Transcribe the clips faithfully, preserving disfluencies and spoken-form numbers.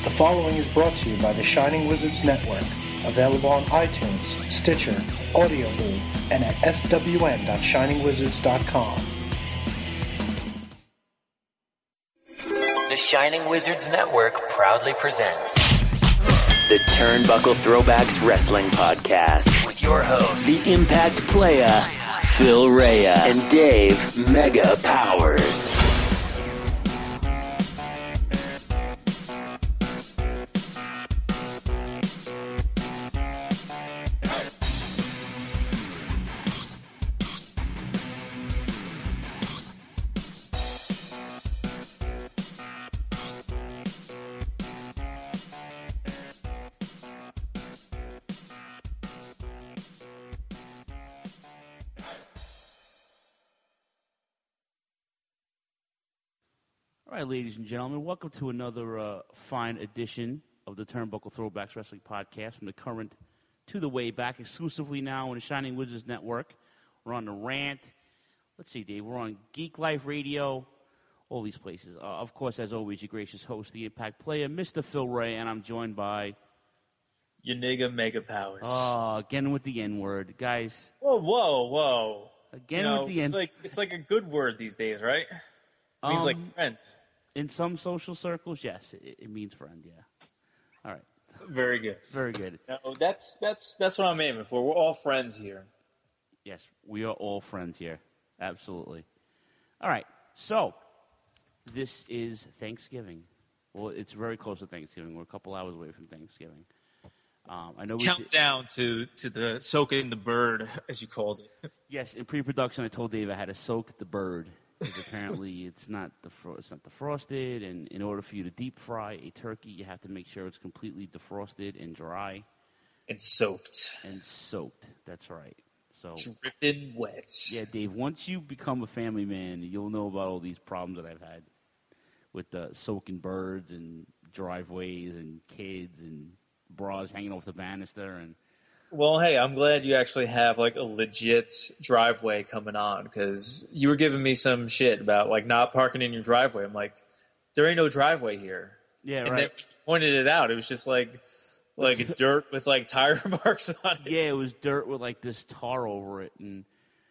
The following is brought to you by the Shining Wizards Network, available on iTunes, Stitcher, Audioboo, and at s w n dot shining wizards dot com. The Shining Wizards Network proudly presents the Turnbuckle Throwbacks Wrestling Podcast with your hosts, the Impact Playa, Phil Rhea, and Dave Mega Powers. All right, ladies and gentlemen, welcome to another uh, fine edition of the Turnbuckle Throwbacks Wrestling Podcast, from the current to the way back, exclusively now on the Shining Wizards Network. We're on The Rant. Let's see, Dave. We're on Geek Life Radio, all these places. Uh, of course, as always, your gracious host, the Impact Player, Mister Phil Ray, and I'm joined by... Your nigga Mega Powers. Oh, again with the N-word. Guys. Whoa, whoa, whoa. Again you know, with the N-word. It's like, it's like a good word these days, right? It means um, like friend. In some social circles, yes, it, it means friend, yeah. All right. Very good. Very good. No, that's that's that's what I'm aiming for. We're all friends here. Yes, we are all friends here. Absolutely. All right. So, this is Thanksgiving. Well, it's very close to Thanksgiving. We're a couple hours away from Thanksgiving. Um, I know we countdown to, to the soaking the bird, as you called it. Yes, in pre-production, I told Dave I had to soak the bird. Because apparently it's not the fro- it's not defrosted, and in order for you to deep fry a turkey, you have to make sure it's completely defrosted and dry. And soaked. And soaked. That's right. So dripping wet. Yeah, Dave, once you become a family man, you'll know about all these problems that I've had with uh, soaking birds and driveways and kids and bras hanging off the banister. And well, hey, I'm glad you actually have like a legit driveway coming on, because you were giving me some shit about like not parking in your driveway. I'm like, there ain't no driveway here. Yeah, and right. then you pointed it out. It was just like like dirt with like tire marks on it. Yeah, it was dirt with like this tar over it. And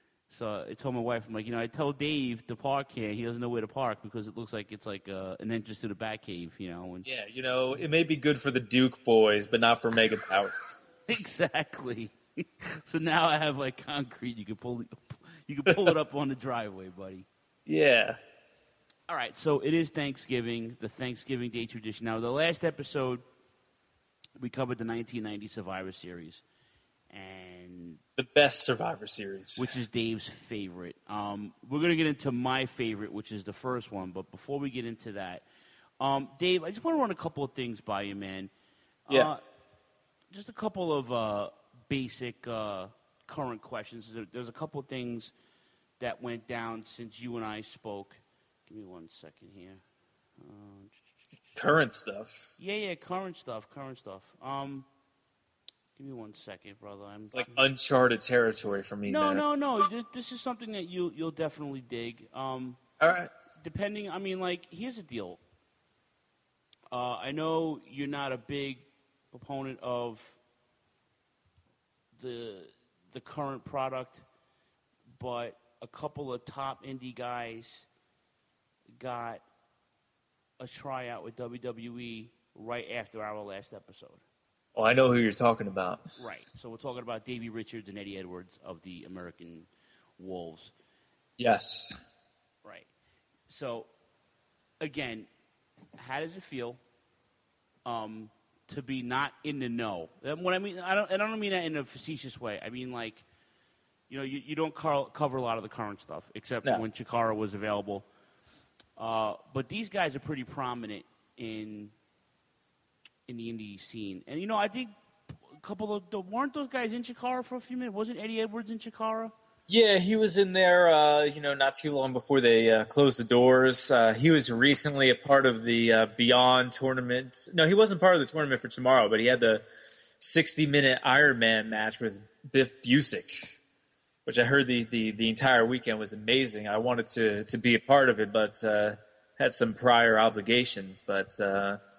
so I told my wife, I'm like, you know, I tell Dave to park here. He doesn't know where to park because it looks like it's like uh, an entrance to the Batcave, you know. And yeah, you know, it may be good for the Duke boys, but not for Mega Power. Exactly. So now I have like concrete. You can pull, you can pull it up on the driveway, buddy. Yeah. All right. So it is Thanksgiving, the Thanksgiving Day tradition. Now, the last episode we covered the nineteen ninety Survivor Series, and the best Survivor Series, which is Dave's favorite. Um, we're gonna get into my favorite, which is the first one. But before we get into that, um, Dave, I just want to run a couple of things by you, man. Yeah. Uh, just a couple of uh, basic uh, current questions. There, there's a couple of things that went down since you and I spoke. Give me one second here. Uh, current stuff. Yeah, yeah, current stuff, current stuff. Um, give me one second, brother. I'm it's like uncharted territory for me. No, man. no, no. This, this is something that you you'll definitely dig. Um, All right. Depending, I mean, like, here's the deal. Uh, I know you're not a big proponent of the the current product, but a couple of top indie guys got a tryout with W W E right after our last episode. Oh, I know who you're talking about. Right. So we're talking about Davey Richards and Eddie Edwards of the American Wolves. Yes. Right. So, again, how does it feel um, to be not in the know? What I mean, I don't, I don't mean that in a facetious way. I mean, like, you know, you, you don't car- cover a lot of the current stuff, except no. when Chikara was available. Uh, but these guys are pretty prominent in in the indie scene. And, you know, I think a couple of... The, weren't those guys in Chikara for a few minutes? Wasn't Eddie Edwards in Chikara? Yeah, he was in there, uh, you know, not too long before they uh, closed the doors. Uh, he was recently a part of the uh, Beyond tournament. No, he wasn't part of the tournament for tomorrow, but he had the sixty-minute Iron Man match with Biff Busick, which I heard the, the, the entire weekend was amazing. I wanted to, to be a part of it, but uh, had some prior obligations. But, uh,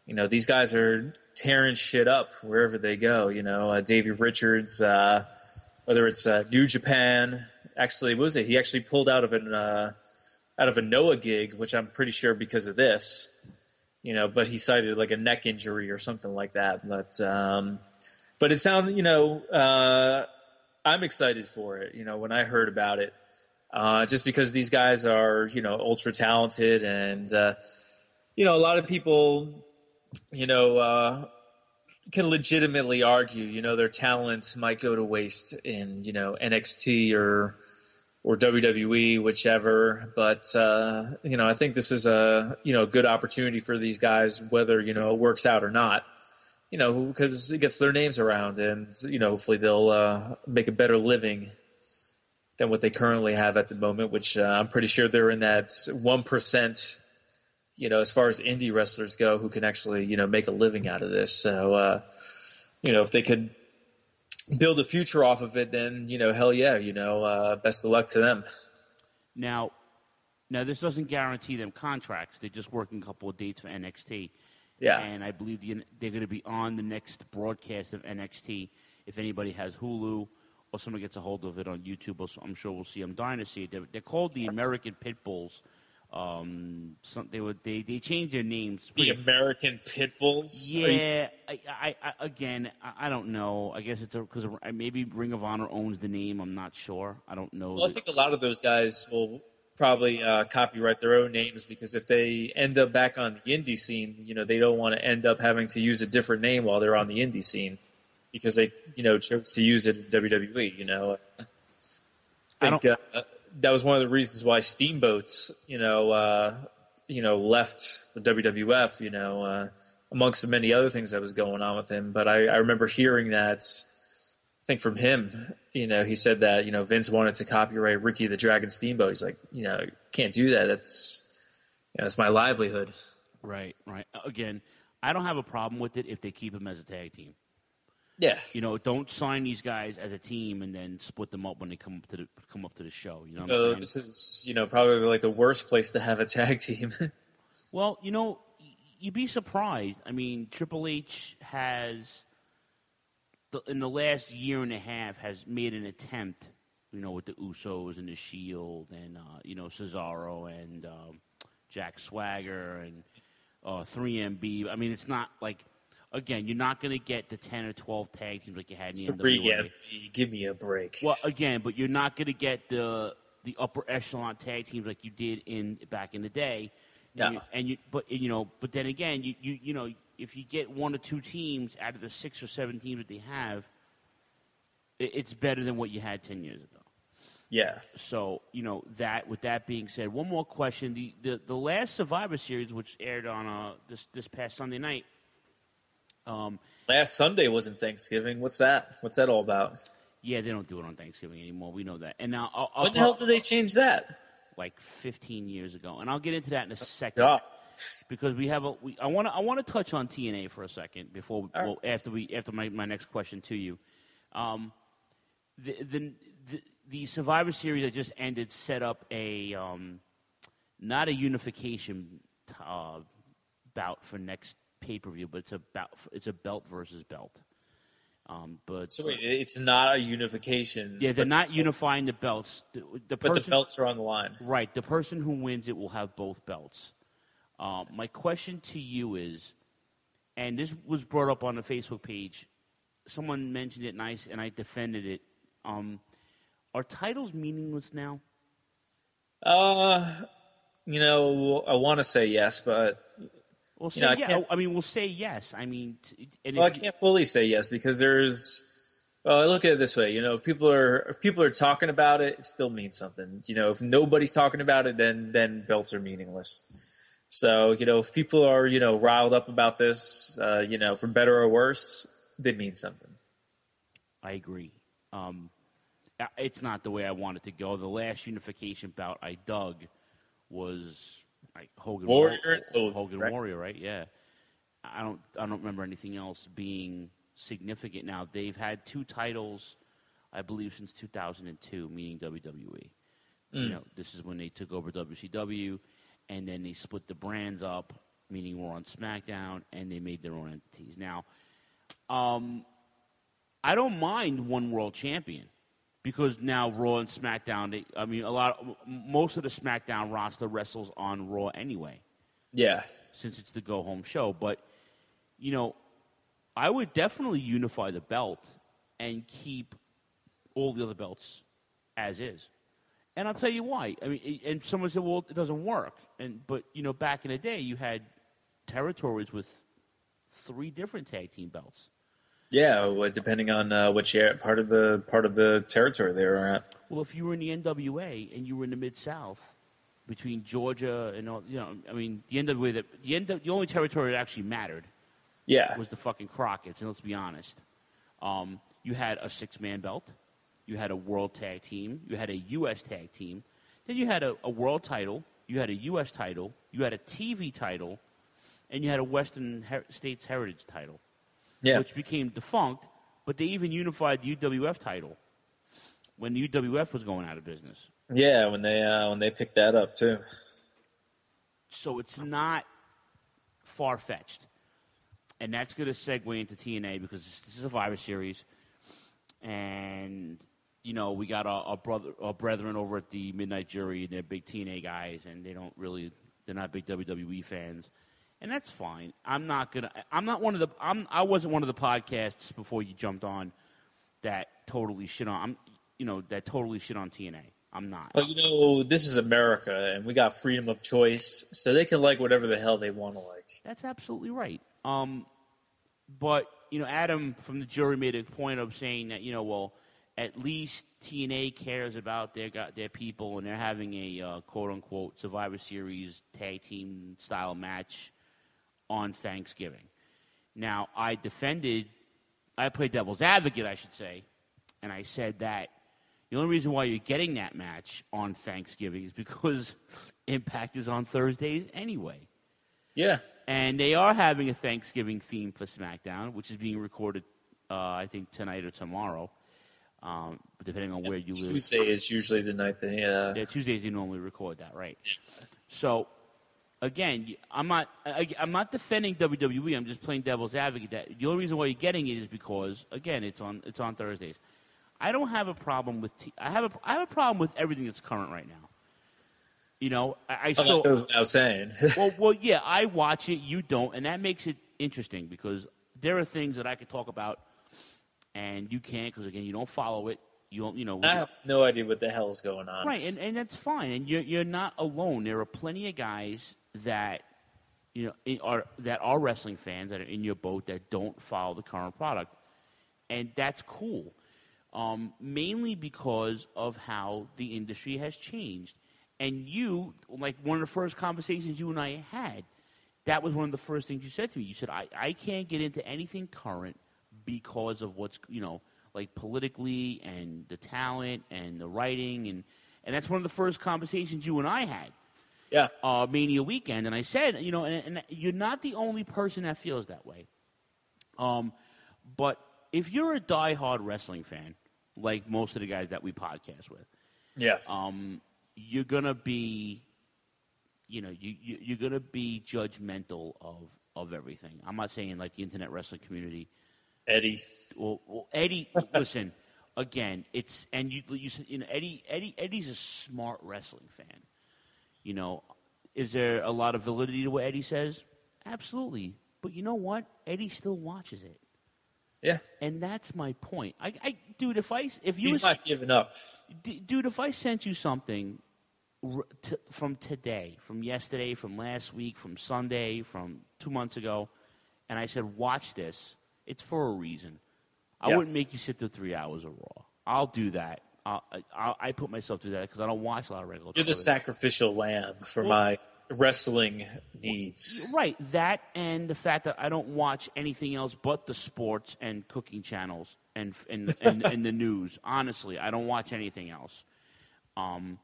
You know, these guys are tearing shit up wherever they go. You know, uh, Davey Richards, uh, whether it's uh, New Japan. Actually, what was it? He actually pulled out of an uh, out of a Noah gig, which I'm pretty sure because of this. You know, but he cited like a neck injury or something like that. But um, but it sounded, you know, uh, I'm excited for it. You know, when I heard about it, uh, just because these guys are, you know, ultra talented, and uh, you know, a lot of people, you know, uh, can legitimately argue, you know, their talent might go to waste in, you know, N X T or or W W E, whichever. But, uh, you know, I think this is a, you know, good opportunity for these guys, whether, you know, it works out or not, you know, because it gets their names around, and, you know, hopefully they'll uh, make a better living than what they currently have at the moment, which uh, I'm pretty sure they're in that one percent, you know, as far as indie wrestlers go, who can actually, you know, make a living out of this. So, uh, you know, if they could build a future off of it, then, you know, hell yeah, you know, uh, best of luck to them. Now, now this doesn't guarantee them contracts. They're just working a couple of dates for N X T. Yeah. And I believe the, they're going to be on the next broadcast of N X T. If anybody has Hulu or someone gets a hold of it on YouTube, I'm sure we'll see them. Dynasty. They're, they're called the American Pitbulls. Um, some, they were they, they changed their names. The American Pitbulls. Yeah, I, I, I again I, I don't know. I guess it's because maybe Ring of Honor owns the name. I'm not sure. I don't know. Well, I think a lot of those guys will probably uh, copyright their own names, because if they end up back on the indie scene, you know, they don't want to end up having to use a different name while they're on the indie scene, because they, you know, chose to use it in W W E. You know, I think. I don't, uh, that was one of the reasons why Steamboats, you know, uh, you know, left the W W F, you know, uh, amongst the many other things that was going on with him. But I, I remember hearing that, I think from him, you know, he said that, you know, Vince wanted to copyright Ricky the Dragon Steamboat. He's like, you know, can't do that. That's, you know, it's my livelihood. Right, right. Again, I don't have a problem with it if they keep him as a tag team. Yeah, you know, don't sign these guys as a team and then split them up when they come up to the come up to the show. You know, what so I'm saying? This is, you know, probably like the worst place to have a tag team. Well, you know, you'd be surprised. I mean, Triple H has, in the last year and a half, has made an attempt. You know, with the Usos and the Shield, and uh, you know, Cesaro and um, Jack Swagger and uh, three M B. I mean, it's not like. Again, you're not going to get the ten or twelve tag teams like you had in the N W A. three M B, give me a break. Well, again, but you're not going to get the the upper echelon tag teams like you did in back in the day. No. And you, and you but you know, but then again, you, you you know, if you get one or two teams out of the six or seven teams that they have, it, it's better than what you had ten years ago. Yeah. So, you know, that with that being said, one more question: the the, the last Survivor Series, which aired on uh, this this past Sunday night. Um, Last Sunday wasn't Thanksgiving. What's that? What's that all about? Yeah, they don't do it on Thanksgiving anymore. We know that. And now, I'll, I'll when the hell did they change that? Like fifteen years ago, and I'll get into that in a second. Yeah. Because we have a, we, I want to, I want to touch on T N A for a second before, we, right. well, after we, after my, my next question to you. Um, the, the the the Survivor Series that just ended set up a, um, not a unification uh, bout for next pay-per-view, but it's a bout, it's a belt versus belt. Um, but so wait, it's not a unification. Yeah, they're not unifying the belts. The, the but person, the belts are on the line. Right. The person who wins it will have both belts. Uh, my question to you is, and this was brought up on the Facebook page, someone mentioned it nice, and I defended it. Um, are titles meaningless now? Uh, you know, I want to say yes, but We'll say you know, I yeah. can't- I mean, we'll say yes. I mean, t- and well, I if you- can't fully say yes because there's. Well, I look at it this way. You know, if people are if people are talking about it, it still means something. You know, if nobody's talking about it, then then belts are meaningless. So, you know, if people are, you know, riled up about this, uh, you know, for better or worse, they mean something. I agree. Um, it's not the way I want it to go. The last unification bout I dug was like Hogan Warrior, War- Hogan right? Warrior, right? Yeah. I don't I don't remember anything else being significant. Now they've had two titles, I believe, since two thousand two, meaning W W E. Mm. You know, this is when they took over W C W, and then they split the brands up. meaning Raw and SmackDown, and they made their own entities. Now, um, I don't mind one world champion because now Raw and SmackDown. They, I mean, a lot, of, most of the SmackDown roster wrestles on Raw anyway. Yeah, since it's the go home show, but you know, I would definitely unify the belt and keep all the other belts as is. And I'll tell you why. I mean, and someone said, "Well, it doesn't work." And but you know, back in the day, you had territories with three different tag team belts. Yeah, well, depending on uh, which part of the part of the territory they were at. Well, if you were in the N W A and you were in the Mid South, between Georgia and all, you know, I mean, the N W A that the N W A, the only territory that actually mattered, yeah, was the fucking Crockett's. And let's be honest, um, you had a six man belt. You had a world tag team. You had a U S tag team. Then you had a, a world title. You had a U S title. You had a T V title. And you had a Western Her- States Heritage title, yeah. which became defunct. But they even unified the U W F title when the U W F was going out of business. Yeah, when they uh, when they picked that up, too. So it's not far-fetched. And that's going to segue into T N A because this is a Survivor Series. And... You know, we got our, our brother, our brethren over at the Midnight Jury, and they're big T N A guys, and they don't really, they're not big W W E fans, and that's fine. I'm not gonna, I'm not one of the, I'm, I wasn't one of the podcasts before you jumped on that totally shit on, I'm, you know, that totally shit on T N A. I'm not. Well, you know, this is America, and we got freedom of choice, so they can like whatever the hell they want to like. That's absolutely right. Um, but you know, Adam from the Jury made a point of saying that, you know, well. At least T N A cares about their their people, and they're having a uh, quote-unquote Survivor Series tag team style match on Thanksgiving. Now, I defended, I played devil's advocate, I should say, and I said that the only reason why you're getting that match on Thanksgiving is because Impact is on Thursdays anyway. Yeah. And they are having a Thanksgiving theme for SmackDown, which is being recorded, uh, I think, tonight or tomorrow. Um, depending on where you live. Tuesday is usually the night they... Uh... Yeah, Tuesdays they normally record that, right? So, again, I'm not I, I'm not defending W W E. I'm just playing devil's advocate. That the only reason why you're getting it is because, again, it's on it's on Thursdays. I don't have a problem with t- I have a I have a problem with everything that's current right now. You know, I, I still. Oh, that goes without saying. well, well, yeah, I watch it. You don't, and that makes it interesting because there are things that I could talk about. And you can't because, again, you don't follow it. You don't, you know. I have no idea what the hell is going on. Right, and, and that's fine. And you're you're not alone. There are plenty of guys that you know are that are wrestling fans that are in your boat that don't follow the current product, and that's cool. Um, mainly because of how the industry has changed. And you, like one of the first conversations you and I had, that was one of the first things you said to me. You said, I, I can't get into anything current because of what's, you know, like politically and the talent and the writing. And, and that's one of the first conversations you and I had. Yeah. Uh, Mania weekend. And I said, you know, and, and you're not the only person that feels that way. Um, but if you're a diehard wrestling fan, like most of the guys that we podcast with, yeah, um, you're going to be, you know, you, you, you're going to be judgmental of, of everything. I'm not saying like the internet wrestling community. Eddie. Well, well Eddie, listen, again, it's, and you, you said, you know, Eddie, Eddie, Eddie's a smart wrestling fan. You know, is there a lot of validity to what Eddie says? Absolutely. But you know what? Eddie still watches it. Yeah. And that's my point. I, I dude, if I, if you, he's was, not giving up. D- dude, if I sent you something r- t- from today, from yesterday, from last week, from Sunday, from two months ago, and I said, watch this, it's for a reason. I yeah. wouldn't make you sit through three hours of Raw. I'll do that. I'll, I'll, I put myself through that because I don't watch a lot of regular. You're the television. sacrificial lamb for well, my wrestling needs. Right. That and the fact that I don't watch anything else but the sports and cooking channels and and, and, and the news. Honestly, I don't watch anything else. Um,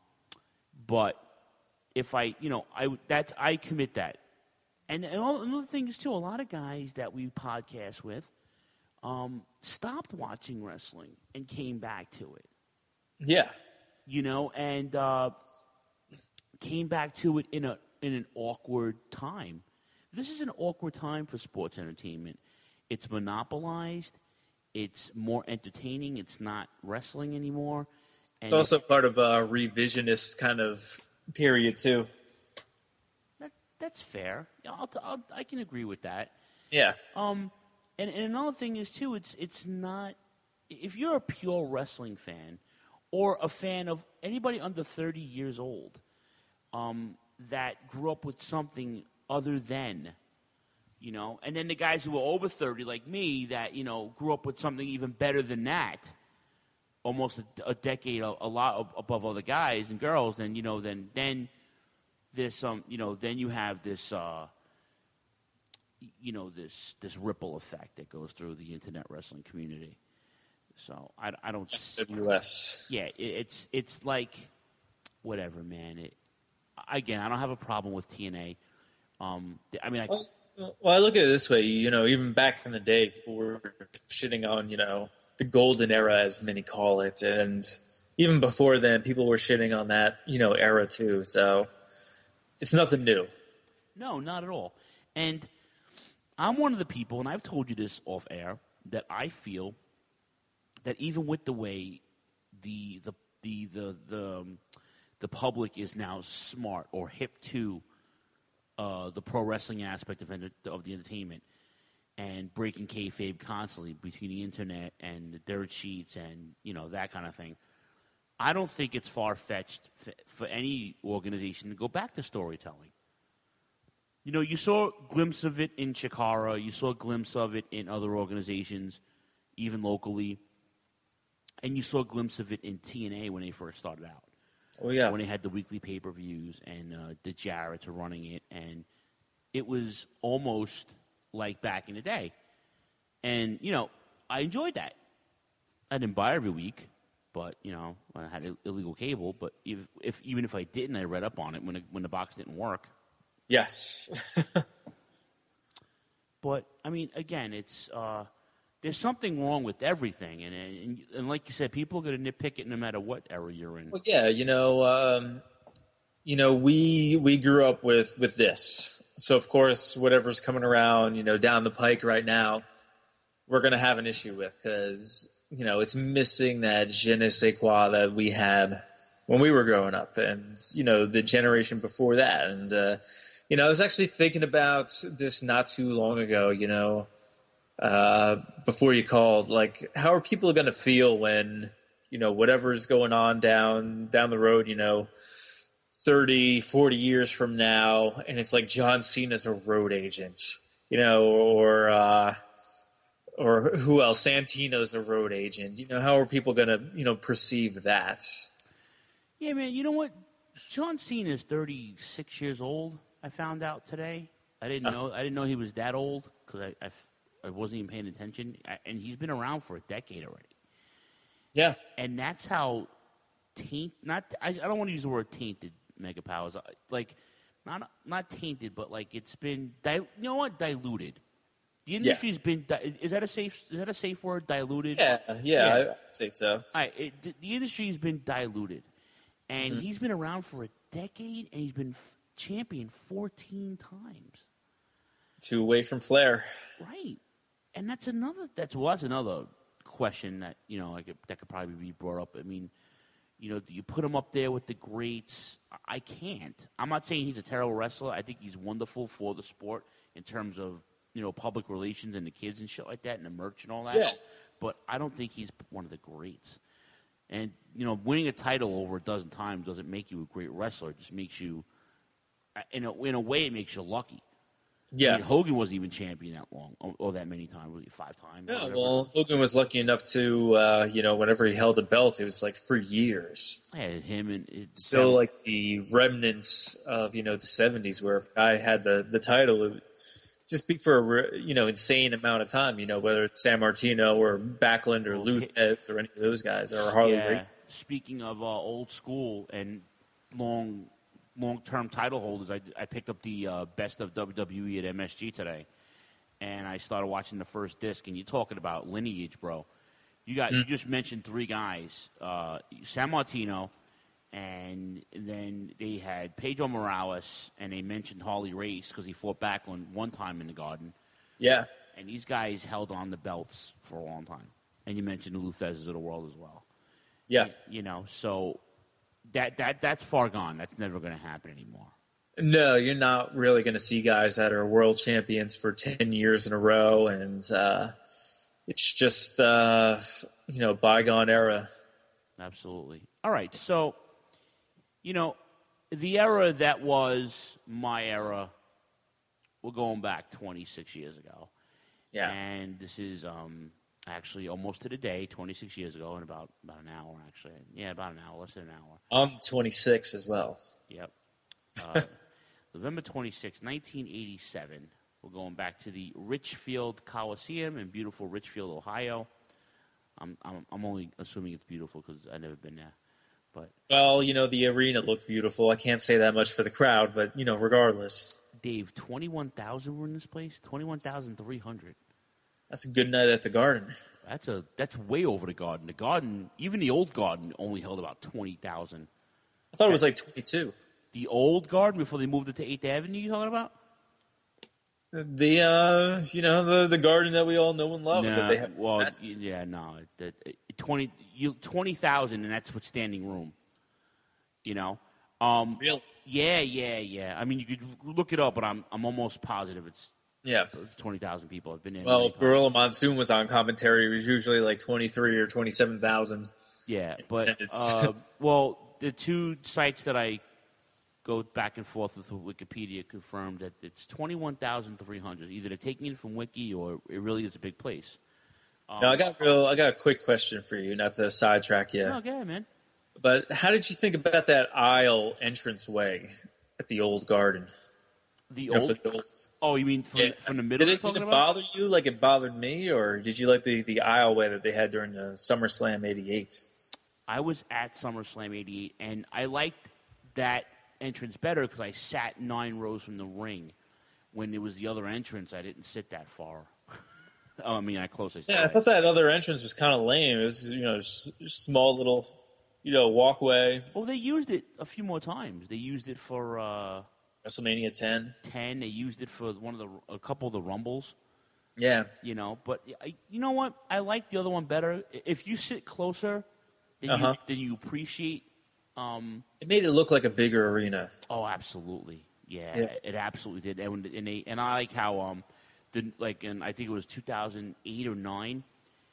but if I, you know, I that's I commit that. And, and all, another thing is too, a lot of guys that we podcast with um, stopped watching wrestling and came back to it. Yeah. You know, and uh, came back to it in a in an awkward time this is an awkward time for sports entertainment. It's monopolized. It's more entertaining. It's not wrestling anymore. And it's also part of a revisionist kind of period, too. That, that's fair. I'll, I'll, I can agree with that. Yeah. Um, and, and another thing is, too, it's it's not – if you're a pure wrestling fan or a fan of anybody under thirty years old um, that grew up with something other than – you know, and then the guys who were over thirty, like me, that, you know, grew up with something even better than that, almost a, a decade, a, a lot above other guys and girls, then, you know, then then there's some, you know, then you have this, uh, you know, this this ripple effect that goes through the internet wrestling community. So I, I don't. W S. Yeah, it, it's it's like whatever, man. It again, I don't have a problem with T N A. Um, I mean, I. Well, Well, I look at it this way, you know, even back in the day, people were shitting on, you know, the golden era, as many call it. And even before then, people were shitting on that, you know, era too. So it's nothing new. No, not at all. And I'm one of the people, and I've told you this off air, that I feel that even with the way the the the the the, um, the public is now smart or hip to Uh, the pro wrestling aspect of, of the entertainment and breaking kayfabe constantly between the internet and the dirt sheets and, you know, that kind of thing. I don't think it's far-fetched f- for any organization to go back to storytelling. You know, you saw a glimpse of it in Chikara. You saw a glimpse of it in other organizations, even locally. And you saw a glimpse of it in T N A when they first started out. Oh, yeah. When they had the weekly pay-per-views and uh, the Jarretts were running it. And it was almost like back in the day. And, you know, I enjoyed that. I didn't buy every week, but, you know, I had illegal cable. But if, if even if I didn't, I read up on it when, it, when the box didn't work. Yes. But, I mean, again, it's uh, there's something wrong with everything. And, and, and like you said, people are going to nitpick it no matter what era you're in. Well, yeah, you know, um, you know, we we grew up with, with this. So, of course, whatever's coming around, you know, down the pike right now, we're going to have an issue with because, you know, it's missing that je ne sais quoi that we had when we were growing up and, you know, the generation before that. And, uh, you know, I was actually thinking about this not too long ago, you know, uh, before you called, like, how are people going to feel when, you know, whatever's going on down, down the road, you know, thirty, forty years from now, and it's like John Cena's a road agent, you know, or, uh, or who else? Santino's a road agent. You know, how are people going to, you know, perceive that? Yeah, man, you know what? John Cena's thirty-six years old, I found out today. I didn't know I didn't know he was that old because I, I, I wasn't even paying attention. I, and he's been around for a decade already. Yeah. And that's how taint not I, I don't want to use the word tainted, Mega Powers. Like not not tainted, but like it's been di- you know what? Diluted. The industry's yeah. been di- is that a safe is that a safe word? Diluted? Yeah, yeah, yeah. I'd say so. All right, it, the, the industry's been diluted. And mm-hmm. he's been around for a decade, and he's been f- champion fourteen times. Two away from Flair. Right. And that's another that's well, that's another question that, you know, I could, that could probably be brought up. I mean, you know, do you put him up there with the greats? I can't. I'm not saying he's a terrible wrestler. I think he's wonderful for the sport in terms of, you know, public relations and the kids and shit like that and the merch and all that. Yeah. But I don't think he's one of the greats. And, you know, winning a title over a dozen times doesn't make you a great wrestler. It just makes you, in a, in a way, it makes you lucky. Yeah. I mean, Hogan wasn't even champion that long, or, or that many times. Was he five times? Yeah, well, Hogan was lucky enough to, uh, you know, whenever he held a belt, it was like for years. Yeah, him and... It, Still like the remnants of, you know, the seventies where if a guy had the, the title, it would just be for a, you know, insane amount of time, you know, whether it's San Martino or Backlund or Luthez or any of those guys or Harley yeah. Race. Speaking of uh, old school and long, long-term title holders, I, I picked up the uh, Best of W W E at M S G today, and I started watching the first disc, and you're talking about lineage, bro. You got mm. you just mentioned three guys, uh, San Martino, And then they had Pedro Morales, and they mentioned Harley Race because he fought back on one time in the Garden. Yeah. And these guys held on the belts for a long time. And you mentioned the Luthez of the world as well. Yeah. And, you know, so that that that's far gone. That's never going to happen anymore. No, you're not really going to see guys that are world champions for ten years in a row. And uh, it's just, uh, you know, bygone era. Absolutely. All right, so... You know, the era that was my era, we're going back twenty-six years ago. Yeah. And this is um, actually almost to the day, twenty-six years ago, in about, about an hour, actually. Yeah, about an hour, less than an hour. I'm twenty-six as well. Yep. Uh, November twenty-sixth, nineteen eighty-seven. We're going back to the Richfield Coliseum in beautiful Richfield, Ohio. I'm, I'm, I'm only assuming it's beautiful because I've never been there. But well, you know, the arena looked beautiful. I can't say that much for the crowd, but, you know, regardless. Dave, twenty-one thousand were in this place? twenty-one thousand three hundred. That's a good night at the Garden. That's a that's way over the Garden. The Garden, even the old Garden, only held about twenty thousand. I thought it was like twenty-two. The old Garden, before they moved it to eighth Avenue, you talking about? The, uh, you know, the the Garden that we all know and love. Nah, that they have well, yeah, no. The, twenty you twenty thousand, and that's with standing room. You know? Um, Really? Yeah, yeah, yeah. I mean, you could look it up, but I'm I'm almost positive it's yeah twenty thousand people have been in. Well, if Gorilla Monsoon was on commentary, it was usually like twenty-three or twenty-seven thousand. Yeah, but, uh, well, the two sites that I go back and forth with Wikipedia confirmed that it's twenty-one thousand three hundred. Either they're taking it from Wiki or it really is a big place. Um, now, I got real. I got a quick question for you, not to sidetrack you. No, go ahead, man. But how did you think about that aisle entranceway at the old Garden? The You know, old, for the old oh, you mean from, yeah. from the middle? Did you're it, did talking it about? bother you like it bothered me, or did you like the, the aisleway that they had during the SummerSlam eighty-eight? I was at SummerSlam eighty-eight, and I liked that entrance better because I sat nine rows from the ring. When it was the other entrance, I didn't sit that far. oh, I mean, I closely. Yeah, I thought that other entrance was kind of lame. It was, you know, s- small little, you know, walkway. Well, they used it a few more times. They used it for uh, WrestleMania ten. ten. They used it for one of the a couple of the Rumbles. Yeah. You know, but I, you know what? I like the other one better. If you sit closer, then Uh-huh. you then you appreciate. Um, It made it look like a bigger arena. oh, absolutely, yeah, Yeah. it absolutely did. And and, they, and I like how um, the like, and I think it was two thousand eight or nine,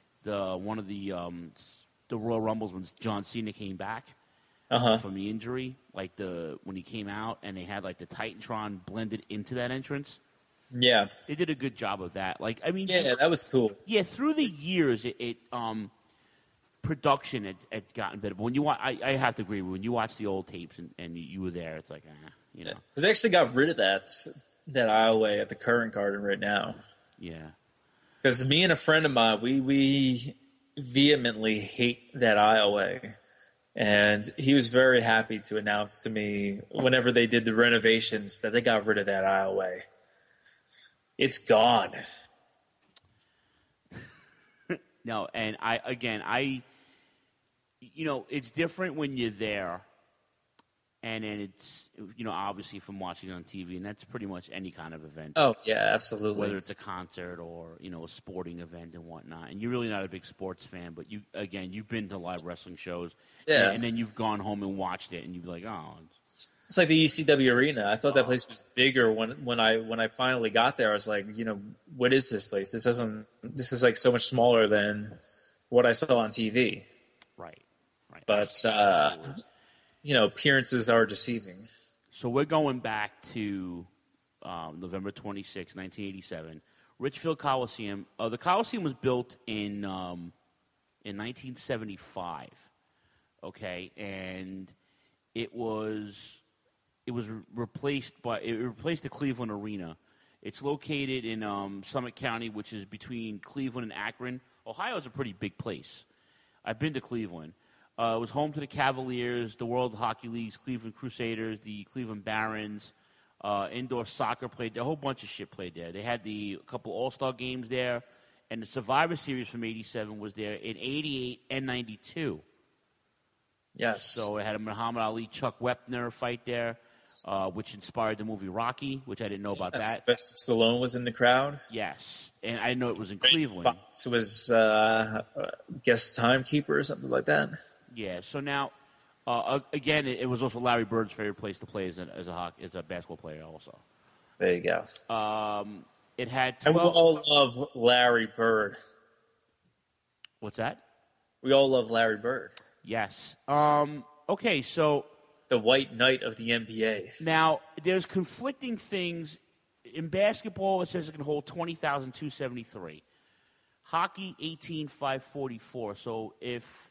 the one of the um, the Royal Rumbles when John Cena came back. Uh-huh. From the injury, like the when he came out, and they had like the Titantron blended into that entrance. Yeah. They did a good job of that. Like, I mean, Yeah, that was cool. yeah, through the years, it, it um, production had, had gotten better. But when you watch, I, I have to agree. When you watch the old tapes and, and you were there, it's like, eh, you know, Because they actually got rid of that that aisleway at the current Garden right now. yeah. Because me and a friend of mine, we we vehemently hate that aisleway. And he was very happy to announce to me whenever they did the renovations that they got rid of that aisleway. It's gone. No, and I again, I, you know, it's different when you're there, and then it's, you know, obviously from watching on T V, and that's pretty much any kind of event. Oh, yeah, absolutely. Whether it's a concert or, you know, a sporting event and whatnot. And you're really not a big sports fan, but you, again, you've been to live wrestling shows. Yeah. And, and then you've gone home and watched it, and you'd be like, oh. It's like the E C W arena. I thought that place was bigger when when I when I finally got there. I was like, you know, what is this place? This doesn't. This is like so much smaller than what I saw on T V. Right, right. But uh, you know, appearances are deceiving. So we're going back to um, November twenty-sixth, nineteen eighty-seven. Richfield Coliseum. Uh, the Coliseum was built in um, in nineteen seventy-five. Okay, and it was it was re- replaced by it replaced the Cleveland Arena. It's located in um, Summit County, which is between Cleveland and Akron. Ohio is a pretty big place. I've been to Cleveland. Uh, it was home to the Cavaliers, the World Hockey League's Cleveland Crusaders, the Cleveland Barons. Uh, indoor soccer played there. A whole bunch of shit played there. They had the a couple All-Star games there, and the Survivor Series from eighty-seven was there in eighty-eight and ninety-two. Yes. So it had a Muhammad Ali, Chuck Wepner fight there, uh, which inspired the movie Rocky, which I didn't know about Yes, that. Sylvester Stallone was in the crowd. Yes, and I didn't know it was in Cleveland. Fox was uh, guest timekeeper or something like that. Yeah. So now, uh, again, it, it was also Larry Bird's favorite place to play as a as a hockey, as a basketball player. Also, there you go. Um, it had twelve. And we all love Larry Bird. What's that? We all love Larry Bird. Yes. Um, okay, so the White Knight of the N B A. Now, there's conflicting things. In basketball, it says it can hold twenty thousand two hundred seventy-three. Hockey, eighteen thousand five hundred forty-four. So if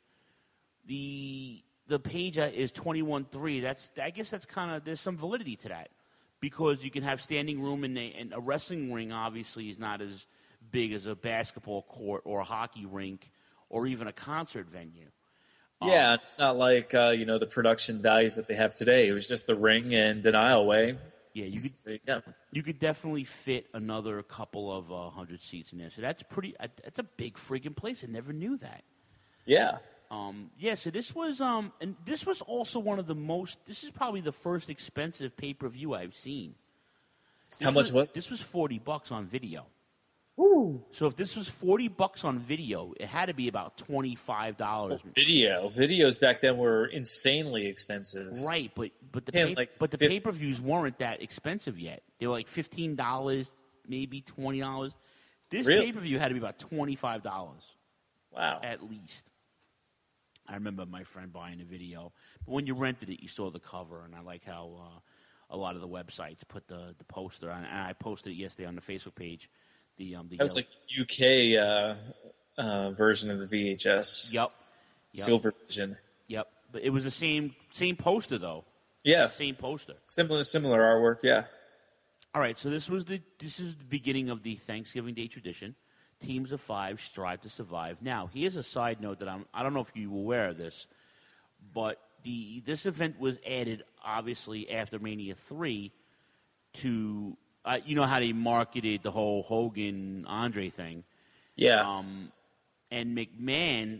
the the page is twenty-one three, that's I guess that's kind of, there's some validity to that. Because you can have standing room in a, and a wrestling ring, obviously, is not as big as a basketball court or a hockey rink or even a concert venue. Yeah, um, it's not like, uh, you know, the production values that they have today. It was just the ring and an aisleway. Yeah, you could, yeah. you could definitely fit another couple of uh, hundred seats in there. So that's pretty. That's a big freaking place. I never knew that. Yeah. Um, yeah. So this was, um, and this was also one of the most. This is probably the first expensive pay per view I've seen. This How much was? This was forty bucks on video. Ooh. So if this was forty bucks on video, it had to be about twenty-five dollars. Well, video, videos back then were insanely expensive. Right, but but the Yeah, pay, like but the fifty pay per views weren't that expensive yet. They were like fifteen dollars, maybe twenty dollars. This Really? pay per view had to be about twenty-five dollars. Wow, at least. I remember my friend buying a video, but when you rented it, you saw the cover, and I like how uh, a lot of the websites put the the poster on. And I posted it yesterday on the Facebook page. The, um, the that was yellow- like U K uh, uh, version of the V H S. Yep. Yep. Silver vision. Yep. But it was the same same poster though. Yeah. Same poster. Similar similar artwork. Yeah. All right. So this was the this is the beginning of the Thanksgiving Day tradition. Teams of five strive to survive. Now, here's a side note that I'm I don't know if you were aware of this, but the this event was added obviously after Mania three to. Uh, you know how they marketed the whole Hogan Andre thing, Yeah. um, and McMahon.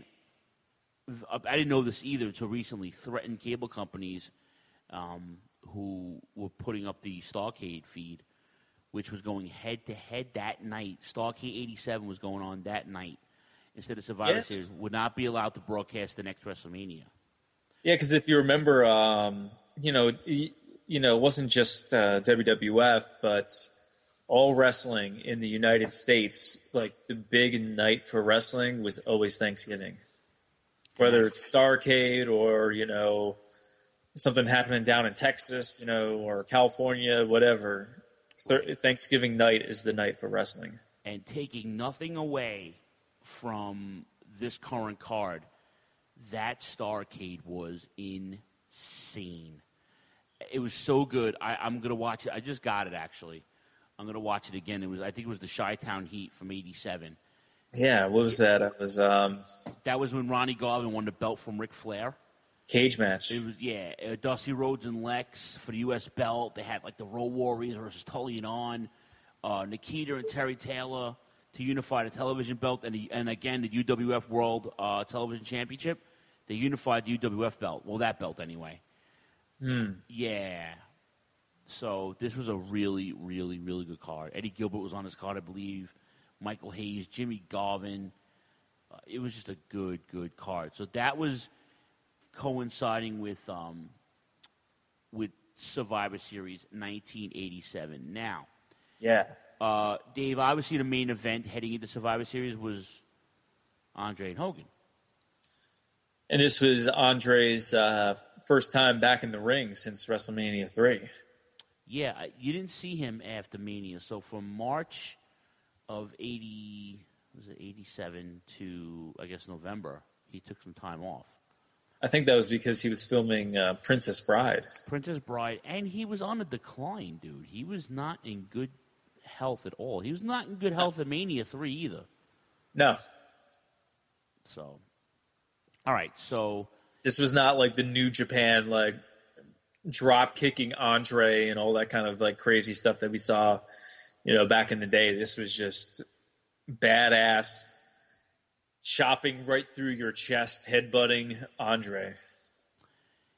I didn't know this either until recently. Threatened cable companies um, who were putting up the Starrcade feed, which was going head to head that night. Starrcade eighty-seven was going on that night instead of Survivor Yeah. Series. Would not be allowed to broadcast the next WrestleMania. Yeah, because if you remember, um, you know, y- you know, it wasn't just uh, W W F, but all wrestling in the United States, like the big night for wrestling was always Thanksgiving. Whether it's Starrcade or, you know, something happening down in Texas, you know, or California, whatever, Th- Thanksgiving night is the night for wrestling. And taking nothing away from this current card, that Starrcade was insane. It was so good. I, I'm going to watch it. I just got it, actually. I'm going to watch it again. It was, I think it was the Chi-Town Heat from eighty-seven. Yeah, what was that? It was um, That was when Ronnie Garvin won the belt from Ric Flair. cage match. It was, yeah, uh, Dusty Rhodes and Lex for the U S belt. They had, like, the Road Warriors versus Tully and On. Uh, Nikita and Terry Taylor to unify the television belt. And, the, and again, the U W F World uh, Television Championship. They unified the U W F belt. Well, that belt anyway. Hmm. Yeah. So this was a really, really, really good card. Eddie Gilbert was on this card, I believe. Michael Hayes, Jimmy Garvin. Uh, it was just a good, good card. So that was coinciding with um, with Survivor Series nineteen eighty-seven. Now, Yeah. uh, Dave, obviously the main event heading into Survivor Series was Andre and Hogan. And this was Andre's uh, first time back in the ring since WrestleMania three. Yeah, I- you didn't see him after Mania. So from March of eighty, was it eighty-seven to I guess November, he took some time off. I think that was because he was filming uh, Princess Bride. Princess Bride, and he was on a decline, dude. He was not in good health at all. He was not in good health at Mania three either. No, So, all right, so this was not like the New Japan, like drop kicking Andre and all that kind of like crazy stuff that we saw, you know, back in the day. This was just badass, chopping right through your chest, headbutting Andre.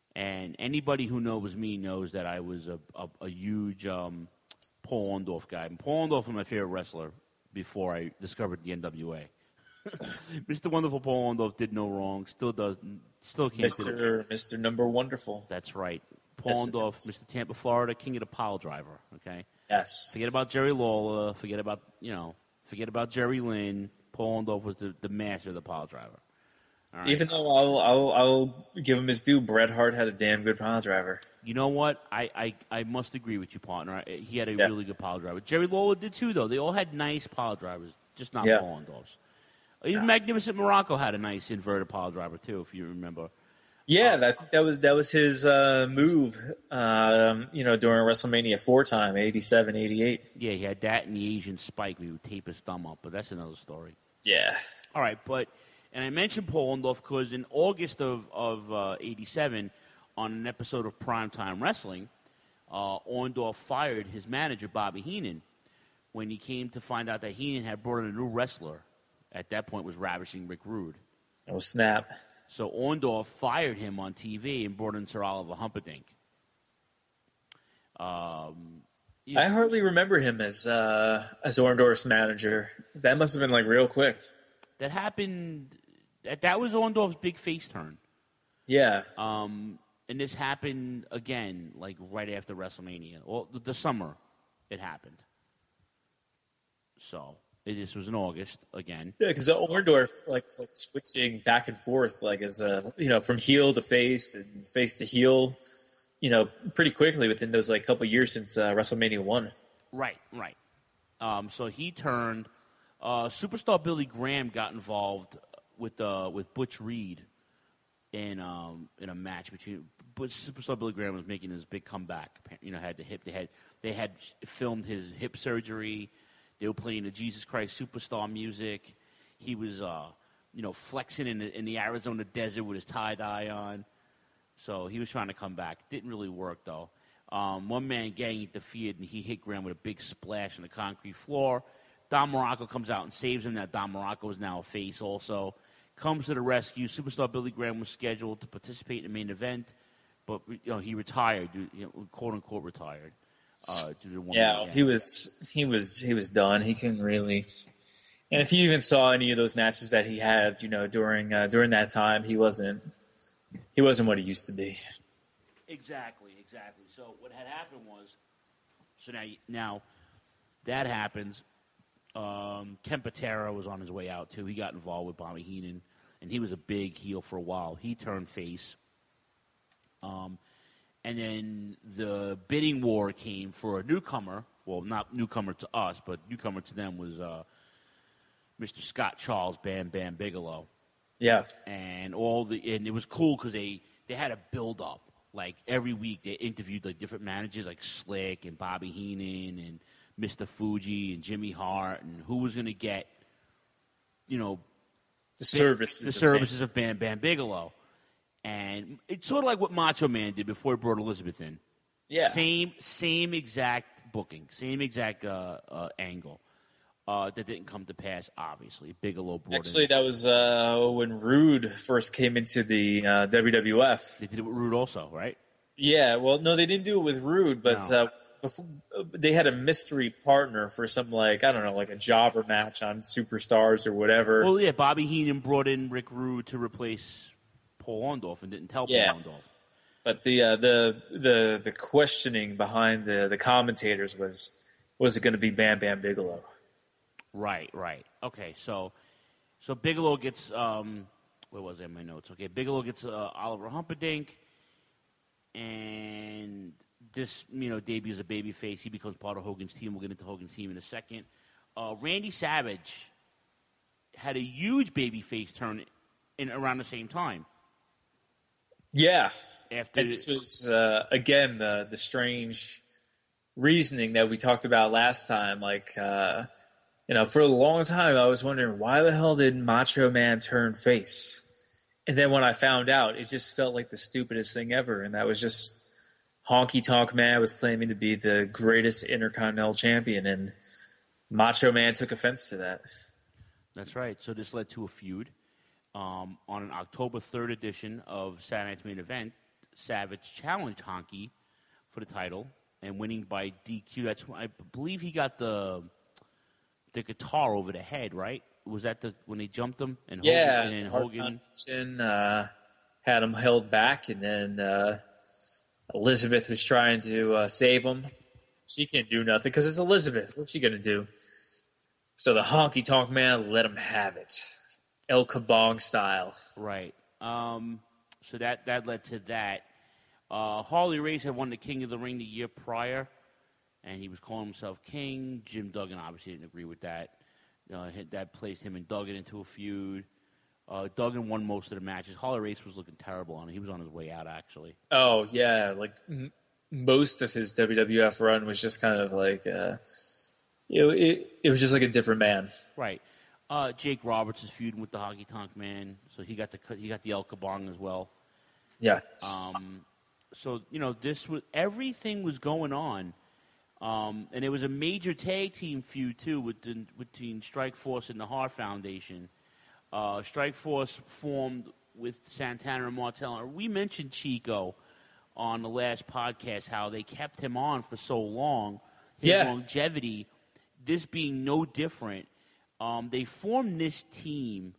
And anybody who knows me knows that I was a, a, a huge um, Paul Orndorff guy. And Paul Orndorff was my favorite wrestler before I discovered the N W A. Mister Wonderful Paul Orndorff did no wrong, still does, still can't do it. Mister Mister Number Wonderful. That's right. Paul Orndorff, Mister Tampa, Florida, king of the pile driver, okay? Yes. Forget about Jerry Lawler, forget about, you know, forget about Jerry Lynn. Paul Orndorff was the, the master of the pile driver. All right. Even though I'll, I'll I'll give him his due, Bret Hart had a damn good pile driver. You know what? I, I, I must agree with you, partner. He had a yeah. really good pile driver. Jerry Lawler did too, though. They all had nice pile drivers, just not yeah. Paul Orndorff's. Even Magnificent Morocco had a nice inverted pile driver too, if you remember. Yeah, um, I think that was that was his uh, move. Um, you know, during WrestleMania four time, eighty-seven, eighty-eight. Yeah, he had that and the Asian Spike. We would tape his thumb up, but that's another story. Yeah. All right, but and I mentioned Paul Orndorff because in August of of uh, eighty-seven, on an episode of Primetime Wrestling, uh, Orndorff fired his manager Bobby Heenan when he came to find out that Heenan had brought in a new wrestler. At that point, was Ravishing Rick Rude. Oh, snap. So Orndorff fired him on T V and brought in Sir Oliver Humperdinck. Um, I hardly remember him as uh, as Orndorff's manager. That must have been, like, real quick. That happened... That, that was Orndorff's big face turn. Yeah. Um, and this happened, again, like, right after WrestleMania. Well, the, the summer it happened. So... This was in August again. Yeah, because Orndorff like, like switching back and forth, like as a you know from heel to face and face to heel, you know, pretty quickly within those like couple years since uh, WrestleMania one. Right, right. Um, so he turned. Uh, Superstar Billy Graham got involved with uh, with Butch Reed in um, in a match between. But Superstar Billy Graham was making his big comeback. You know, had the hip. They had they had filmed his hip surgery. They were playing the Jesus Christ Superstar music. He was, uh, you know, flexing in the, in the Arizona desert with his tie-dye on. So he was trying to come back. Didn't really work, though. Um, one man gang interfered, and he hit Graham with a big splash on the concrete floor. Don Morocco comes out and saves him. Now Don Morocco is now a face also. Comes to the rescue. Superstar Billy Graham was scheduled to participate in the main event, but you know he retired, you know, quote-unquote retired. Uh, yeah, he was he was he was done. He couldn't really. And if you even saw any of those matches that he had, you know, during uh, during that time, he wasn't he wasn't what he used to be. Exactly, exactly. So what had happened was, so now now that happens. Um, Ken Patera was on his way out too. He got involved with Bobby Heenan, and he was a big heel for a while. He turned face. Um. And then the bidding war came for a newcomer. Well, not newcomer to us, but newcomer to them was uh, Mister Scott Charles Bam Bam Bigelow. Yeah. And all the and it was cool because they, they had a build up. Like every week they interviewed like different managers like Slick and Bobby Heenan and Mister Fuji and Jimmy Hart and who was going to get, you know, the services the services of Bam Bam Bigelow. And it's sort of like what Macho Man did before he brought Elizabeth in. Yeah. Same same exact booking, same exact uh, uh, angle. Uh, that didn't come to pass, obviously. Bigelow brought Actually, in. that was uh, when Rude first came into the uh, W W F. They did it with Rude also, right? Yeah, well, no, they didn't do it with Rude, but No. uh, before, they had a mystery partner for some, like, I don't know, like a jobber match on Superstars or whatever. Well, yeah, Bobby Heenan brought in Rick Rude to replace Paul Orndorff and didn't tell yeah. Paul Orndorff. But the uh, the the the questioning behind the, the commentators was, was it going to be Bam Bam Bigelow? Right, right. Okay, so so Bigelow gets um, where was I in my notes? Okay, Bigelow gets uh, Oliver Humperdinck, and this you know debuts a babyface. He becomes part of Hogan's team. We'll get into Hogan's team in a second. Uh, Randy Savage had a huge babyface turn in around the same time. Yeah. After and this was, uh, again, the the strange reasoning that we talked about last time. Like, uh, you know, for a long time, I was wondering, why the hell did Macho Man turn face? And then when I found out, it just felt like the stupidest thing ever. And that was just Honky Tonk Man was claiming to be the greatest Intercontinental Champion. And Macho Man took offense to that. That's right. So this led to a feud. Um, on an October third edition of Saturday Night's Main Event, Savage challenged Honky for the title and winning by D Q. That's when, I believe he got the the guitar over the head, right? Was that the when they jumped him? And yeah, Hogan, and Hogan Hogan uh, had him held back, and then uh, Elizabeth was trying to uh, save him. She can't do nothing because it's Elizabeth. What's she gonna do? So the Honky Tonk Man let him have it, El Kabong style. Right. Um, so that that led to that. Uh, Harley Race had won the King of the Ring the year prior, and he was calling himself King. Jim Duggan obviously didn't agree with that. Uh, that placed him and Duggan into a feud. Uh, Duggan won most of the matches. Harley Race was looking terrible on it. He was on his way out, actually. Oh, yeah. Like, m- most of his W W F run was just kind of like, uh, you know, it, it was just like a different man. Right. Uh, Jake Roberts is feuding with the Honky Tonk Man, so he got the he got the El Kabong as well. Yeah. Um, so, you know, this was everything was going on. Um, and it was a major tag team feud, too, with the, between Strike Force and the Hart Foundation. Uh, Strike Force formed with Santana and Martel. We mentioned Chico on the last podcast, how they kept him on for so long. His yeah. longevity, this being no different. Um, they formed this team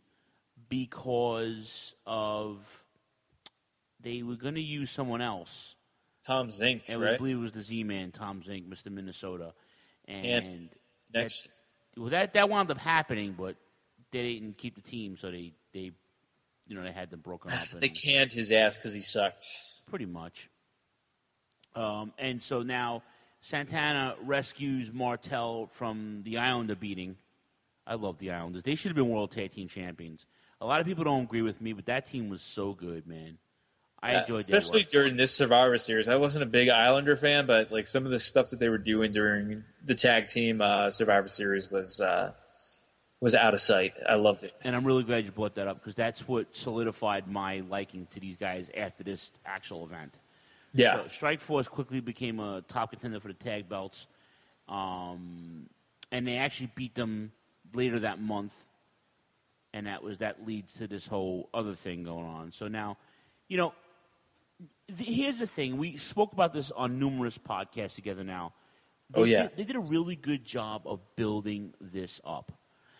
because of they were going to use someone else. Tom Zink, and right? I believe it was the Z-Man, Tom Zink, Mister Minnesota. And, and next, that, well, that that wound up happening, but they didn't keep the team, so they, they you know, they had them broken up. They canned his ass because he sucked. Pretty much. Um, and so now Santana rescues Martel from the Islander beating. I love the Islanders. They should have been World Tag Team Champions. A lot of people don't agree with me, but that team was so good, man. I yeah, enjoyed it. Especially during this Survivor Series. I wasn't a big Islander fan, but like some of the stuff that they were doing during the tag team uh, Survivor Series was uh, was out of sight. I loved it. And I'm really glad you brought that up because that's what solidified my liking to these guys after this actual event. Yeah. So Strike Force quickly became a top contender for the tag belts. Um, and they actually beat them later that month. And that was that leads to this whole other thing going on. So now, you know, here's the thing. We spoke about this on numerous podcasts together now. They oh, yeah. Did, they did a really good job of building this up.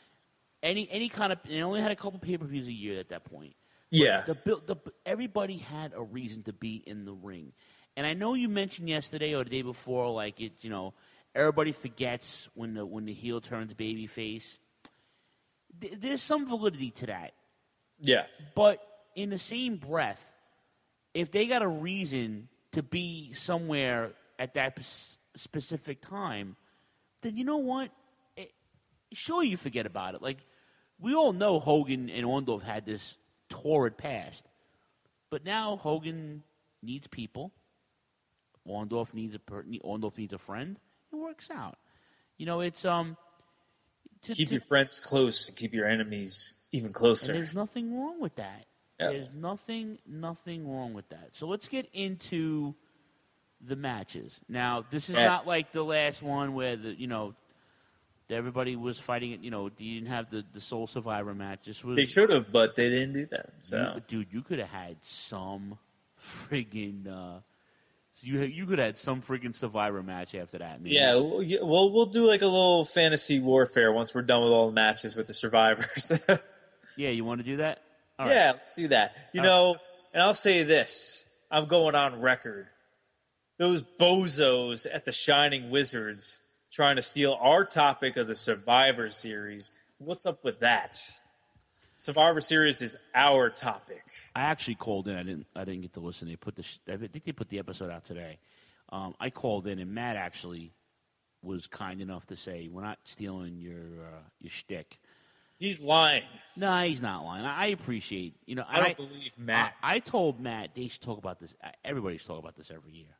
Any any kind of – they only had a couple pay-per-views a year at that point. Yeah. The, the, the, everybody had a reason to be in the ring. And I know you mentioned yesterday or the day before, like, it, you know, everybody forgets when the, when the heel turns babyface. Th- there's some validity to that. Yeah. But in the same breath, if they got a reason to be somewhere at that p- specific time, then you know what? It, sure, you forget about it. Like, we all know Hogan and Orndorff had this torrid past. But now Hogan needs people. Orndorff needs a per- Orndorff needs a friend. It works out. You know, it's um. To, keep to, your friends close and keep your enemies even closer. And there's nothing wrong with that. Yep. There's nothing, nothing wrong with that. So let's get into the matches. Now, this is yeah. not like the last one where the you know everybody was fighting it. You know, you didn't have the, the Soul Survivor match. This was they should have, but they didn't do that. So, you, dude, you could have had some friggin' uh, you you could have had some friggin' Survivor match after that. Man. Yeah, well, we'll do like a little fantasy warfare once we're done with all the matches with the Survivors. Yeah, you want to do that? All yeah, right. Let's do that. You all know, right. And I'll say this. I'm going on record. Those bozos at the Shining Wizards trying to steal our topic of the Survivor Series. What's up with that? Survivor Series is our topic. I actually called in. I didn't. I didn't get to listen. They put the. I think they put the episode out today. Um, I called in, and Matt actually was kind enough to say, "We're not stealing your uh, your shtick." He's lying. No, he's not lying. I, I appreciate. You know, I don't I, believe Matt. I, I told Matt they should talk about this. Everybody should talk about this every year.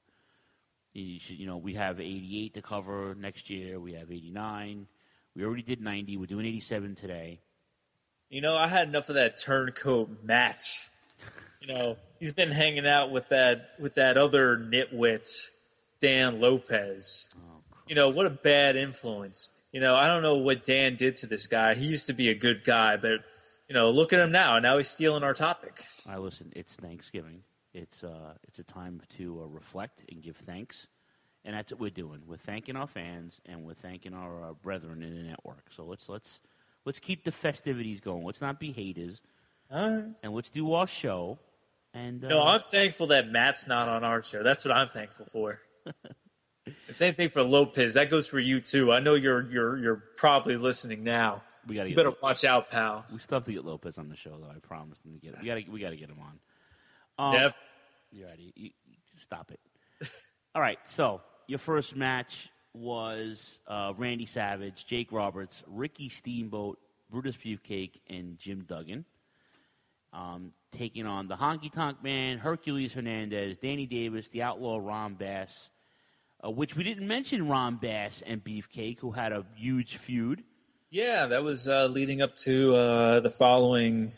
You should. You know, we have eighty-eight to cover next year. We have eighty-nine. We already did ninety. We're doing eighty-seven today. You know, I had enough of that turncoat match. You know, he's been hanging out with that with that other nitwit, Dan Lopez. Oh, you know, what a bad influence. You know, I don't know what Dan did to this guy. He used to be a good guy, but, you know, look at him now. Now he's stealing our topic. All right, listen, it's Thanksgiving. It's uh, it's a time to uh, reflect and give thanks, and that's what we're doing. We're thanking our fans and we're thanking our uh, brethren in the network. So let's let's let's keep the festivities going. Let's not be haters, All right. and let's do our show. And uh, No, I'm thankful that Matt's not on our show. That's what I'm thankful for. The same thing for Lopez. That goes for you too. I know you're you're you're probably listening now. we got to You get better Lopez. watch out, pal. We still have to get Lopez on the show, though. I promised him to get it. We got to we got to get him on. Um, Nev. You ready? You, you, stop it. All right. So your first match was uh, Randy Savage, Jake Roberts, Ricky Steamboat, Brutus Beefcake, and Jim Duggan. Um, taking on the Honky Tonk Man, Hercules Hernandez, Danny Davis, the Outlaw Ron Bass, uh, which we didn't mention Ron Bass and Beefcake, who had a huge feud. Yeah, that was uh, leading up to uh, the following,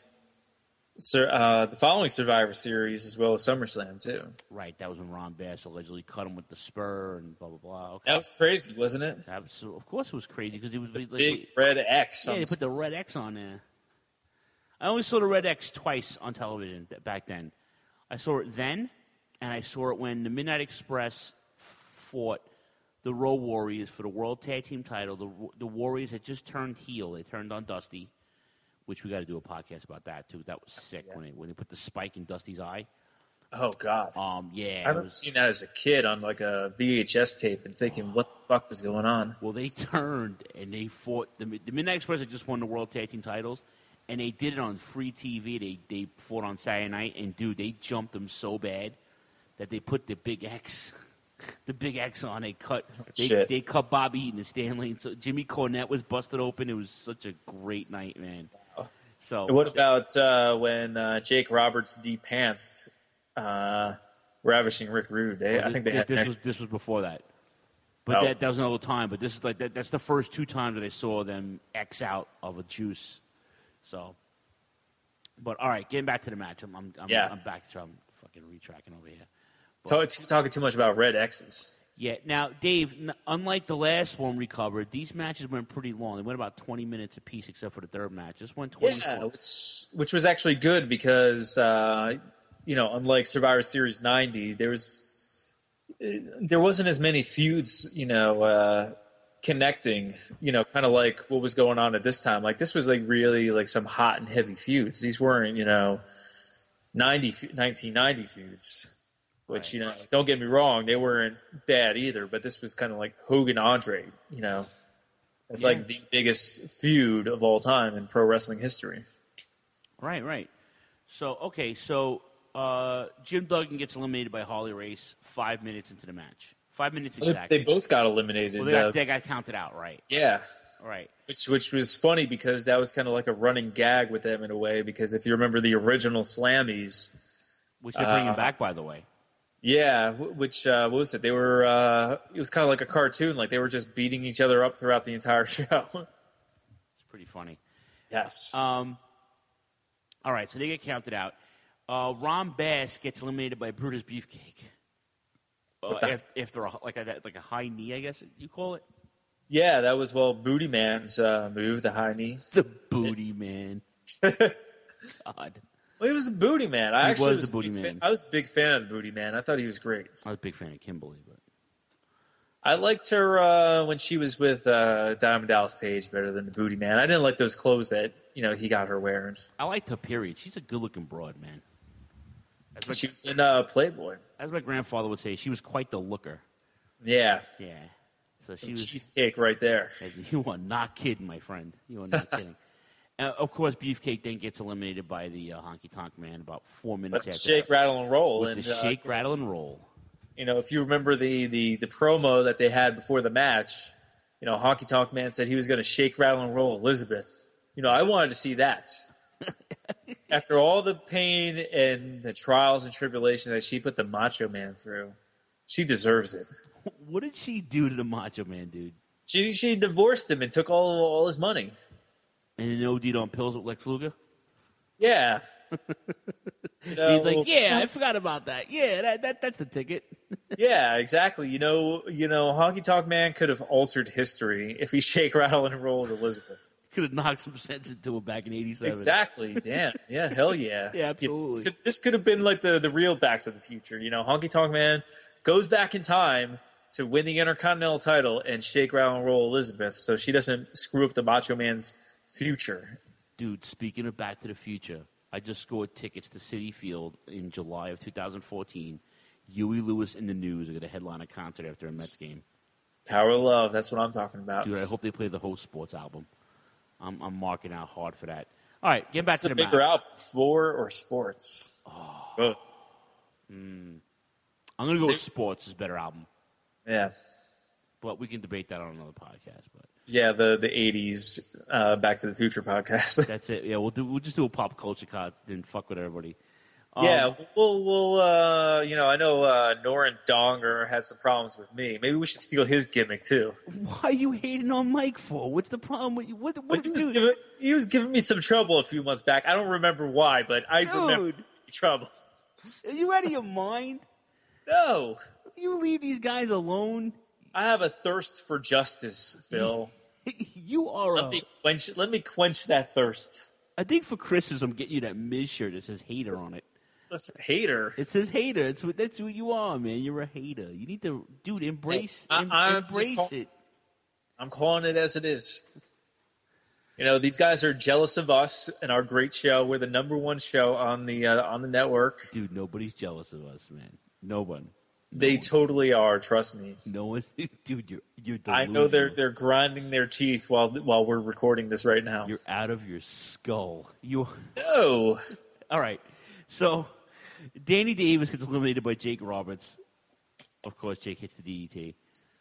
uh, the following Survivor Series as well as SummerSlam too. Right, that was when Ron Bass allegedly cut him with the spur and blah blah blah. Okay. That was crazy, wasn't it? That was, of course, it was crazy because it was like, Big red X. Yeah, on they put the red X on there. I only saw the red X twice on television back then. I saw it then, and I saw it when the Midnight Express fought the Road Warriors for the World Tag Team title. The, the Warriors had just turned heel. They turned on Dusty, which we got to do a podcast about that, too. That was sick yeah. when, they, when they put the spike in Dusty's eye. Oh, God. Um, yeah. I remember was, seeing that as a kid on like a V H S tape and thinking, what the fuck was going on? Well, they turned and they fought. The, the Midnight Express had just won the World Tag Team titles, and they did it on free T V. They they fought on Saturday night, and, dude, they jumped them so bad that they put the big X, the big X on. They cut they, Shit. they cut Bobby Eaton and Stanley. So Jimmy Cornette was busted open. It was such a great night, man. So What about uh, when uh, Jake Roberts de-pantsed uh, Ravishing Rick Rude? They, Well, I think they had this next- was this was before that, but Oh. that that was another time. But this is like that, that's the first two times that I saw them X out of a juice. So, but all right, getting back to the match, I'm I'm, I'm, Yeah. I'm back. So I'm fucking retracking over here. Talk, talking too much about red X's. Yeah. Now, Dave, n- unlike the last one we covered, these matches went pretty long. They went about twenty minutes apiece, except for the third match. This went twenty-four. Yeah, which which was actually good because uh, you know, unlike Survivor Series ninety, there was there wasn't as many feuds, you know, uh, connecting. You know, kind of like what was going on at this time. Like this was like really like some hot and heavy feuds. These weren't, you know, ninety nineteen ninety feuds. Which, Right. you know, don't get me wrong, they weren't bad either. But this was kind of like Hogan Andre. You know, it's Yeah. like the biggest feud of all time in pro wrestling history. Right, right. So, okay, so uh, Jim Duggan gets eliminated by Harley Race five minutes into the match. Five minutes They- exactly. They both got eliminated. well, they got, uh, they got counted out, right? yeah, Right. which which was funny because that was kind of like a running gag with them in a way. Because if you remember the original Slammies, Which they're bringing Uh, back, by the way. yeah, wh- which uh, what was it? They were. Uh, it was kind of like a cartoon. Like they were just beating each other up throughout the entire show. It's pretty funny. yes. Um, all right, so they get counted out. Uh, Ron Bass gets eliminated by Brutus Beefcake. Uh, What the- af- after a, like a like a high knee, I guess you call it. yeah, that was well Booty Man's uh, move, the high knee. The booty man. God, Well, he was the Booty Man. I He actually was the a Booty big Man. Fan, I was a big fan of the Booty Man. I thought he was great. I was a big fan of Kimberly, but I liked her uh, when she was with uh, Diamond Dallas Page better than the Booty Man. I didn't like those clothes that you know he got her wearing. I liked her. Period. She's a good-looking broad, man. As my, She was in uh, Playboy. as my grandfather would say, she was quite the looker. Yeah, Yeah. So she some was. cheesecake right there. You are not kidding, my friend. You are not kidding. Uh, of course, Beefcake then gets eliminated by the uh, Honky Tonk Man about four minutes But after shake, that. rattle, and roll. With and, the uh, shake, rattle, and roll. You know, if you remember the, the, the promo that they had before the match, you know, Honky Tonk Man said he was going to shake, rattle, and roll Elizabeth. You know, I wanted to see that. After all the pain and the trials and tribulations that she put the Macho Man through, she deserves it. What did she do to the Macho Man, dude? She she divorced him and took all all his money. And then O D'd on pills with Lex Luger? Yeah. You know, He's like, yeah, I forgot about that. Yeah, that, that that's the ticket. yeah, exactly. You know, you know, Honky Tonk Man could have altered history if he shake, rattle, and rolled Elizabeth. Could have knocked some sense into it back in eighty-seven. Exactly. Damn. Yeah. Hell yeah. Yeah, absolutely. This could, this could have been like the, the real Back to the Future. You know, Honky Tonk Man goes back in time to win the Intercontinental title and shake, rattle, and roll Elizabeth so she doesn't screw up the Macho Man's future. Dude, speaking of Back to the Future, I just scored tickets to Citi Field in July of two thousand fourteen. Huey Lewis and the News are going to headline a concert after a Mets game. Power of Love. That's what I'm talking about. Dude, I hope they play the whole Sports album. I'm, I'm marking out hard for that. All right, get back What's to the the bigger map. album, four or Sports? Oh. Both. Mm. I'm going to go with Sports is better album. Yeah. But we can debate that on another podcast. But Yeah, the, the eighties uh, Back to the Future podcast. that's it. Yeah, we'll do. We'll just do a pop culture card and fuck with everybody. Um, yeah, we'll, we'll uh, you know, I know uh, Norin Donger had some problems with me. Maybe we should steal his gimmick, too. Why are you hating on Mike for? What's the problem with you? What, what, He was, dude? giving, he was giving me some trouble a few months back. I don't remember why, but I Dude. remember trouble. Are you out of your mind? No. You leave these guys alone. I have a thirst for justice, Phil. You are Let a... me quench, let me quench that thirst. I think for Christmas, I'm getting you that Miz shirt that says hater on it. Listen, hater. It says hater. It's what that's who you are, man. You're a hater. You need to, dude, embrace, Hey, I- em- I'm just embrace call- it. I'm calling it as it is. You know, these guys are jealous of us and our great show. We're the number one show on the uh, on the network. Dude, nobody's jealous of us, man. No one. No They one. totally are. Trust me. No one. Dude, you're you're I know they're delusional. they're grinding their teeth while while we're recording this right now. You're out of your skull. You. No. All right. So, Danny Davis gets eliminated by Jake Roberts. Of course, Jake hits the D D T.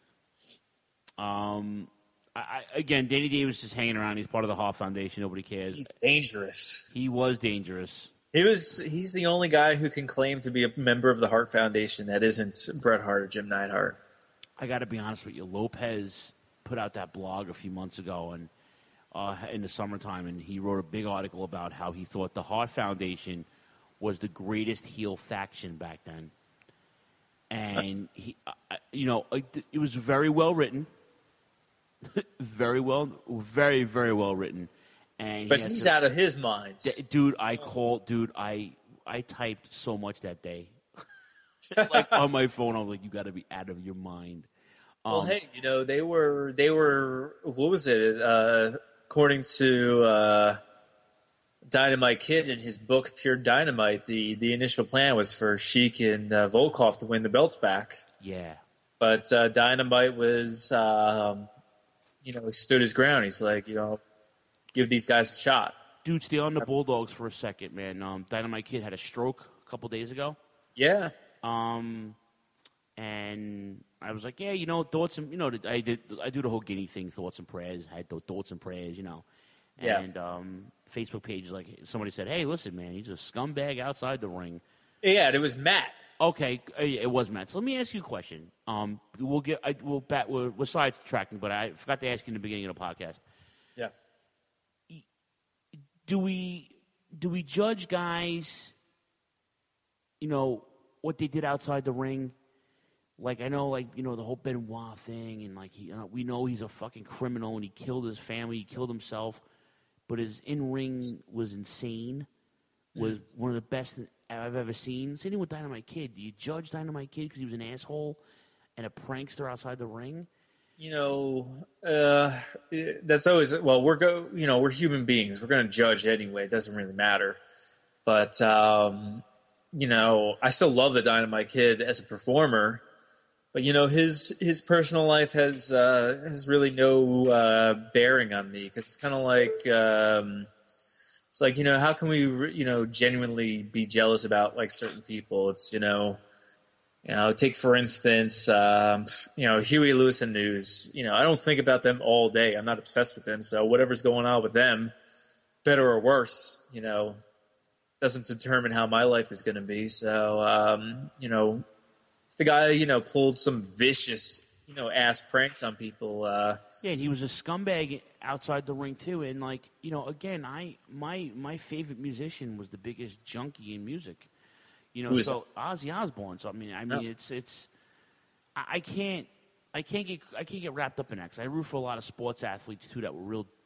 Um, I, I, again, Danny Davis is hanging around. He's part of the Hart Foundation. Nobody cares. He's dangerous. He was dangerous. He was. He's the only guy who can claim to be a member of the Hart Foundation that isn't Bret Hart or Jim Neidhart. I got to be honest with you. Lopez put out that blog a few months ago, and uh, in the summertime, and he wrote a big article about how he thought the Hart Foundation was the greatest heel faction back then. And he, uh, you know, it was very well written, very well, very very well written. And But he he's to, out of his mind. D- dude, I called, dude, I I typed so much that day. Like on my phone, I was like, you got to be out of your mind. Um, Well, hey, you know, they were, they were, what was it? Uh, according to uh, Dynamite Kid in his book, Pure Dynamite, the, the initial plan was for Sheik and uh, Volkov to win the belts back. Yeah. But uh, Dynamite was, um, you know, he stood his ground. He's like, you know, give these guys a shot. Dude, stay on the Bulldogs for a second, man. Um, Dynamite Kid had a stroke a couple days ago. Yeah. Um, and I was like, yeah, you know, thoughts and, you know, I did, I do the whole guinea thing, thoughts and prayers. I had th- thoughts and prayers, you know. Yeah. And um, Facebook page, like, somebody said, hey, listen, man, he's a scumbag outside the ring. Yeah, and it was Matt. Okay, uh, it was Matt. So let me ask you a question. Um, we'll get, I, we'll bat, we're, we're sidetracking, but I forgot to ask you in the beginning of the podcast. Yeah. Do we do we judge guys, you know, what they did outside the ring? Like, I know, like, you know, the whole Benoit thing, and, like, he, you know, we know he's a fucking criminal, and he killed his family, he killed himself, but his in-ring was insane, was mm. one of the best I've ever seen. Same thing with Dynamite Kid. Do you judge Dynamite Kid because he was an asshole and a prankster outside the ring? You know, uh, that's always, well, we're go, you know, we're human beings. We're going to judge anyway. It doesn't really matter. But, um, you know, I still love the Dynamite Kid as a performer. But, you know, his his personal life has uh, has really no uh, bearing on me because it's kind of like, um, it's like, you know, how can we, you know, genuinely be jealous about, like, certain people? It's, you know, You know, take for instance, um, you know, Huey Lewis and News. You know, I don't think about them all day. I'm not obsessed with them. So whatever's going on with them, better or worse, you know, doesn't determine how my life is going to be. So, um, you know, if the guy, you know, pulled some vicious, you know, ass pranks on people. Uh, yeah, and he was a scumbag outside the ring too. And, like, you know, again, I my my favorite musician was the biggest junkie in music. You know, so Ozzy Osbourne. So I mean, I mean, no. it's it's. I, I can't, I can't get, I can't get wrapped up in that because I root for a lot of sports athletes too that were real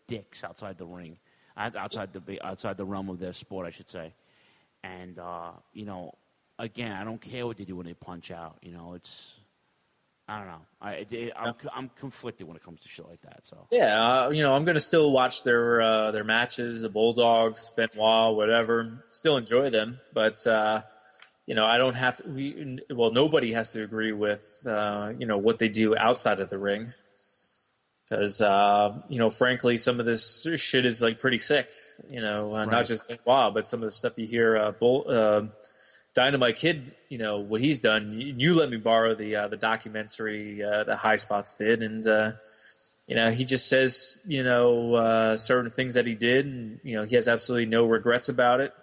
dicks outside the ring, outside the outside the realm of their sport, I should say. And uh, you know, again, I don't care what they do when they punch out. You know, it's I don't know. I it, I'm I'm conflicted when it comes to shit like that. So yeah, uh, you know, I'm gonna still watch their uh, their matches, the Bulldogs, Benoit, whatever. Still enjoy them, but uh, you know, I don't have to. We, well, nobody has to agree with uh, you know what they do outside of the ring, because uh, you know, frankly, some of this shit is like pretty sick. You know, uh, Right. not just Benoit, but some of the stuff you hear. Uh, Bull, uh, Dynamite Kid, you know what he's done. You, you let me borrow the uh, the documentary uh, that High Spots did, and uh, you know he just says you know uh, certain things that he did, and you know he has absolutely no regrets about it.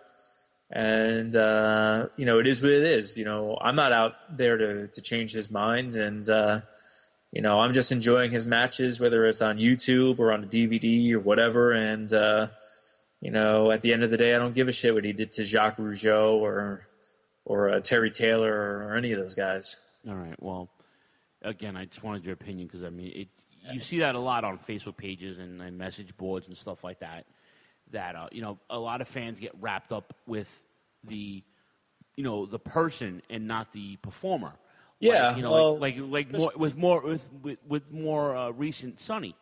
And uh, you know it is what it is. You know I'm not out there to to change his mind, and uh, you know I'm just enjoying his matches, whether it's on YouTube or on a D V D or whatever, and. Uh, You know, at the end of the day, I don't give a shit what he did to Jacques Rougeau or or uh, Terry Taylor or any of those guys. all right, well, again, I just wanted your opinion because I mean, it you see that a lot on Facebook pages and, and message boards and stuff like that. That uh, you know, a lot of fans get wrapped up with the you know the person and not the performer. Yeah, like, you know, well, like like, like more, with more with with, with more uh, recent Sonny.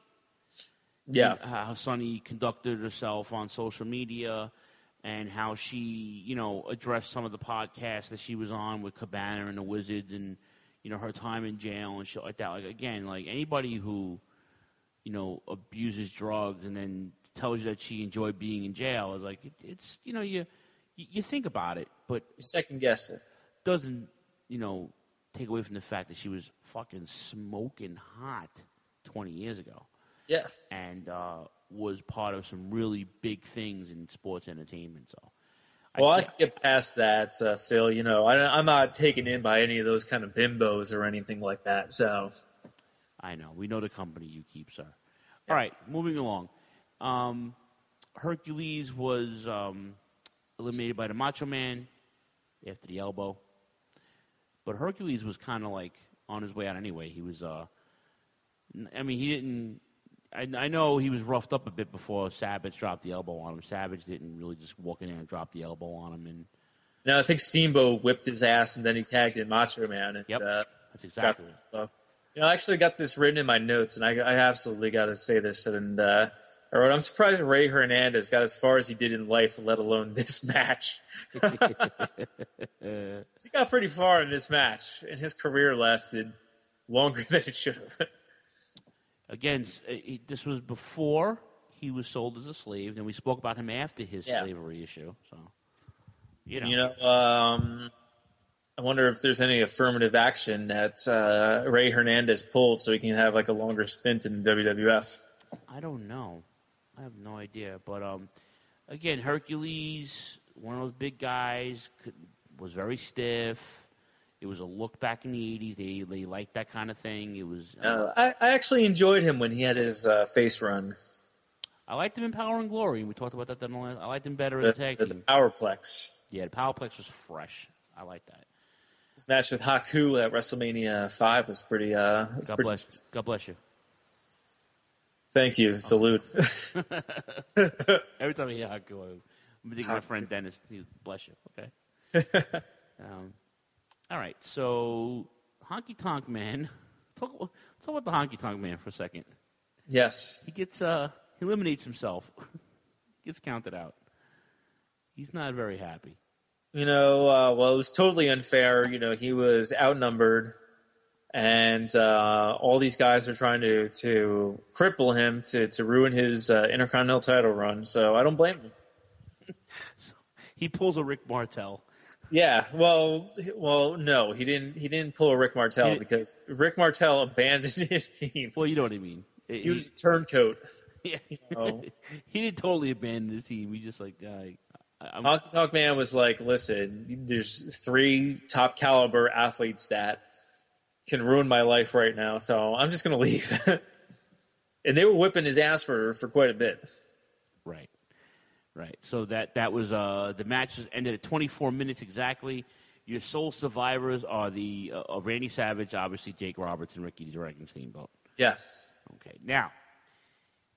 Yeah, And how Sonny conducted herself on social media, and how she, you know, addressed some of the podcasts that she was on with Cabana and the Wizards, and you know her time in jail and shit like that. Like again, like anybody who, you know, abuses drugs and then tells you that she enjoyed being in jail is like it, it's you know you you think about it, but second guess it. doesn't you know take away from the fact that she was fucking smoking hot twenty years ago. Yeah. And uh, was part of some really big things in sports entertainment. So, Well, I, I can get past that, uh, Phil. You know, I, I'm not taken in by any of those kind of bimbos or anything like that. So, I know we know the company you keep, sir. All right, moving along. Um, Hercules was um, eliminated by the Macho Man after the elbow, but Hercules was kind of like on his way out anyway. He was, uh, I mean, he didn't. I, I know he was roughed up a bit before Savage dropped the elbow on him. Savage didn't really just walk in there and drop the elbow on him. And no, I think Steamboat whipped his ass and then he tagged in Macho Man. And, yep, uh, that's exactly it. So, you know, I actually got this written in my notes, and I, I absolutely got to say this. And uh, I wrote, I'm surprised Ray Hernandez got as far as he did in life, let alone this match. He got pretty far in this match, and his career lasted longer than it should have. Again, this was before he was sold as a slave, and we spoke about him after his yeah. slavery issue. So, you know, you know, um, I wonder if there's any affirmative action that uh, Ray Hernandez pulled so he can have like a longer stint in W W F. I don't know. I have no idea. But um, again, Hercules, one of those big guys, could, was very stiff. It was a look back in the eighties. They they liked that kind of thing. It was. Uh, Uh, I, I actually enjoyed him when he had his uh, face run. I liked him in Power and Glory, and we talked about that. I liked him better as a tag The, team. the Powerplex. Yeah, the Powerplex was fresh. I like that. His match with Haku at WrestleMania five was pretty. Uh, was God pretty bless. You. God bless you. Thank you. Salute. Every time I hear Haku, I'm thinking of my friend Dennis. He bless you. Okay. um, all right. So, Honky Tonk Man. Talk, talk about the Honky Tonk Man for a second. Yes. He gets uh, he eliminates himself. Gets counted out. He's not very happy. You know, uh, well, it was totally unfair. You know, he was outnumbered, and uh, all these guys are trying to, to cripple him to, to ruin his uh, Intercontinental title run. So I don't blame him. So he pulls a Rick Martel. Yeah, well, well, no, he didn't. He didn't pull a Rick Martel because Rick Martel abandoned his team. Well, you know what I mean. He, he was a turncoat. Yeah, you know? He didn't totally abandon his team. He just like, uh, I'm, Honky Tonk Man was like, listen, there's three top caliber athletes that can ruin my life right now, so I'm just going to leave. And they were whipping his ass for, for quite a bit. Right. Right. So that, that was uh, the match ended at twenty-four minutes exactly. Your sole survivors are the uh, Randy Savage, obviously Jake Roberts, and Ricky Dragon Steamboat. Yeah. Okay. Now,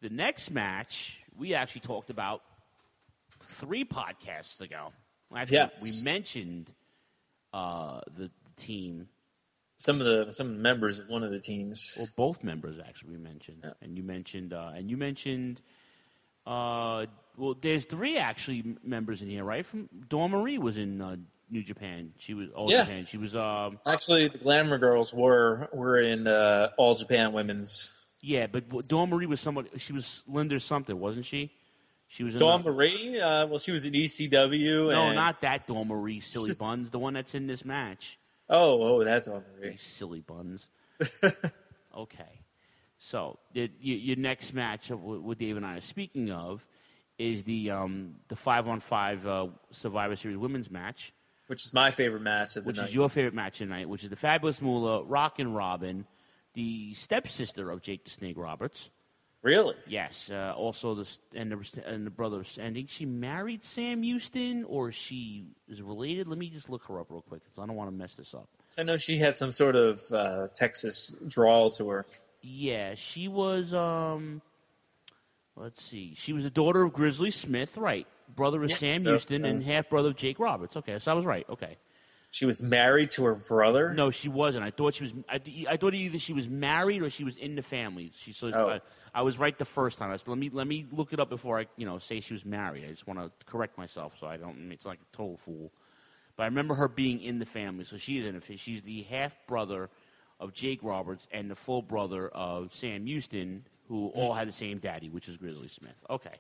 the next match we actually talked about three podcasts ago. Actually, yes. we mentioned uh, the, the team. Some of the some members of one of the teams. Well, both members actually we mentioned, yeah. and you mentioned uh, and you mentioned. Uh, well, there's three actually members in here, right? From Dawn Marie was in uh, New Japan. She was All yeah. Japan. She was um, actually the Glamour Girls were were in uh, All Japan Women's. Yeah, but Dawn Marie was somebody. She was Linda something, wasn't she? She was in Dawn the, Marie. Uh, well, she was in E C W. No, and... not that Dawn Marie. Silly buns. The one that's in this match. Oh, oh, that's Dawn Marie. These silly buns. Okay, so the, your, your next match, of what Dave and I are speaking of, is the um, the five on five uh, Survivor Series women's match, which is my favorite match of the which night. is your favorite match tonight, which is the Fabulous Moolah, Rockin' Robin, the stepsister of Jake the Snake Roberts. Really? Yes. Uh, also, the and the and the brothers. And I think she married Sam Houston, or she is related. Let me just look her up real quick, because I don't want to mess this up. I know she had some sort of uh, Texas drawl to her. Yeah, she was. Um, let's see. She was the daughter of Grizzly Smith, right? Brother of Yeah, Sam so, Houston uh, and half brother of Jake Roberts. Okay, so I was right. Okay. She was married to her brother? No, she wasn't. I thought she was. I, I thought either she was married or she was in the family. She so Oh. I, I was right the first time. I said, let me let me look it up before I you know say she was married. I just want to correct myself so I don't. It's like a total fool. But I remember her being in the family, so she is in it. She's the half brother of Jake Roberts and the full brother of Sam Houston, who all had the same daddy, which is Grizzly Smith. Okay.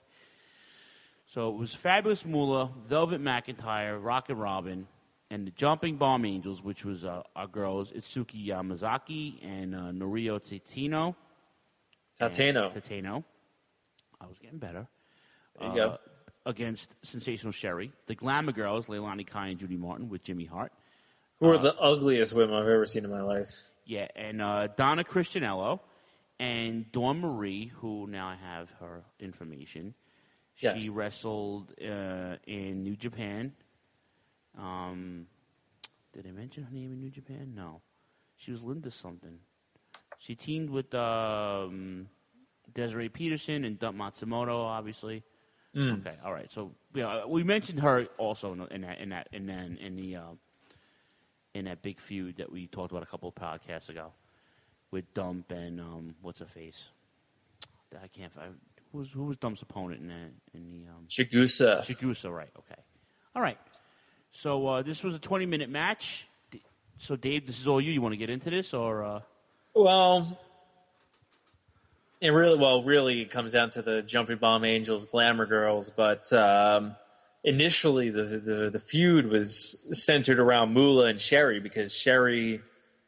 So it was Fabulous Moolah, Velvet McIntyre, Rockin' Robin, and the Jumping Bomb Angels, which was uh, our girls, Itsuki Yamazaki and uh, Norio Tatino. Tateno. Tateno. I was getting better. There you uh, go. Against Sensational Sherry. The Glamour Girls, Leilani Kai and Judy Martin with Jimmy Hart. Who are the ugliest women I've ever seen in my life. Yeah, and uh, Donna Christianello and Dawn Marie, who now I have her information. Yes. She wrestled uh, in New Japan. Um, did I mention her name in New Japan? No. She was Linda something. She teamed with um, Desiree Peterson and Dump Matsumoto, obviously. Mm. Okay, all right. So yeah, we mentioned her also in that in that in that in the uh, in that big feud that we talked about a couple of podcasts ago with Dump and um, what's her face? I can't find who was who was Dump's opponent in that in the um, Chigusa. Chigusa, right? Okay, all right. So uh, this was a twenty minute match. So Dave, this is all you. You want to get into this or? Uh... Well, it really well really it comes down to the Jumping Bomb Angels, Glamour Girls, but um, initially the, the the feud was centered around Moolah and Sherry because Sherry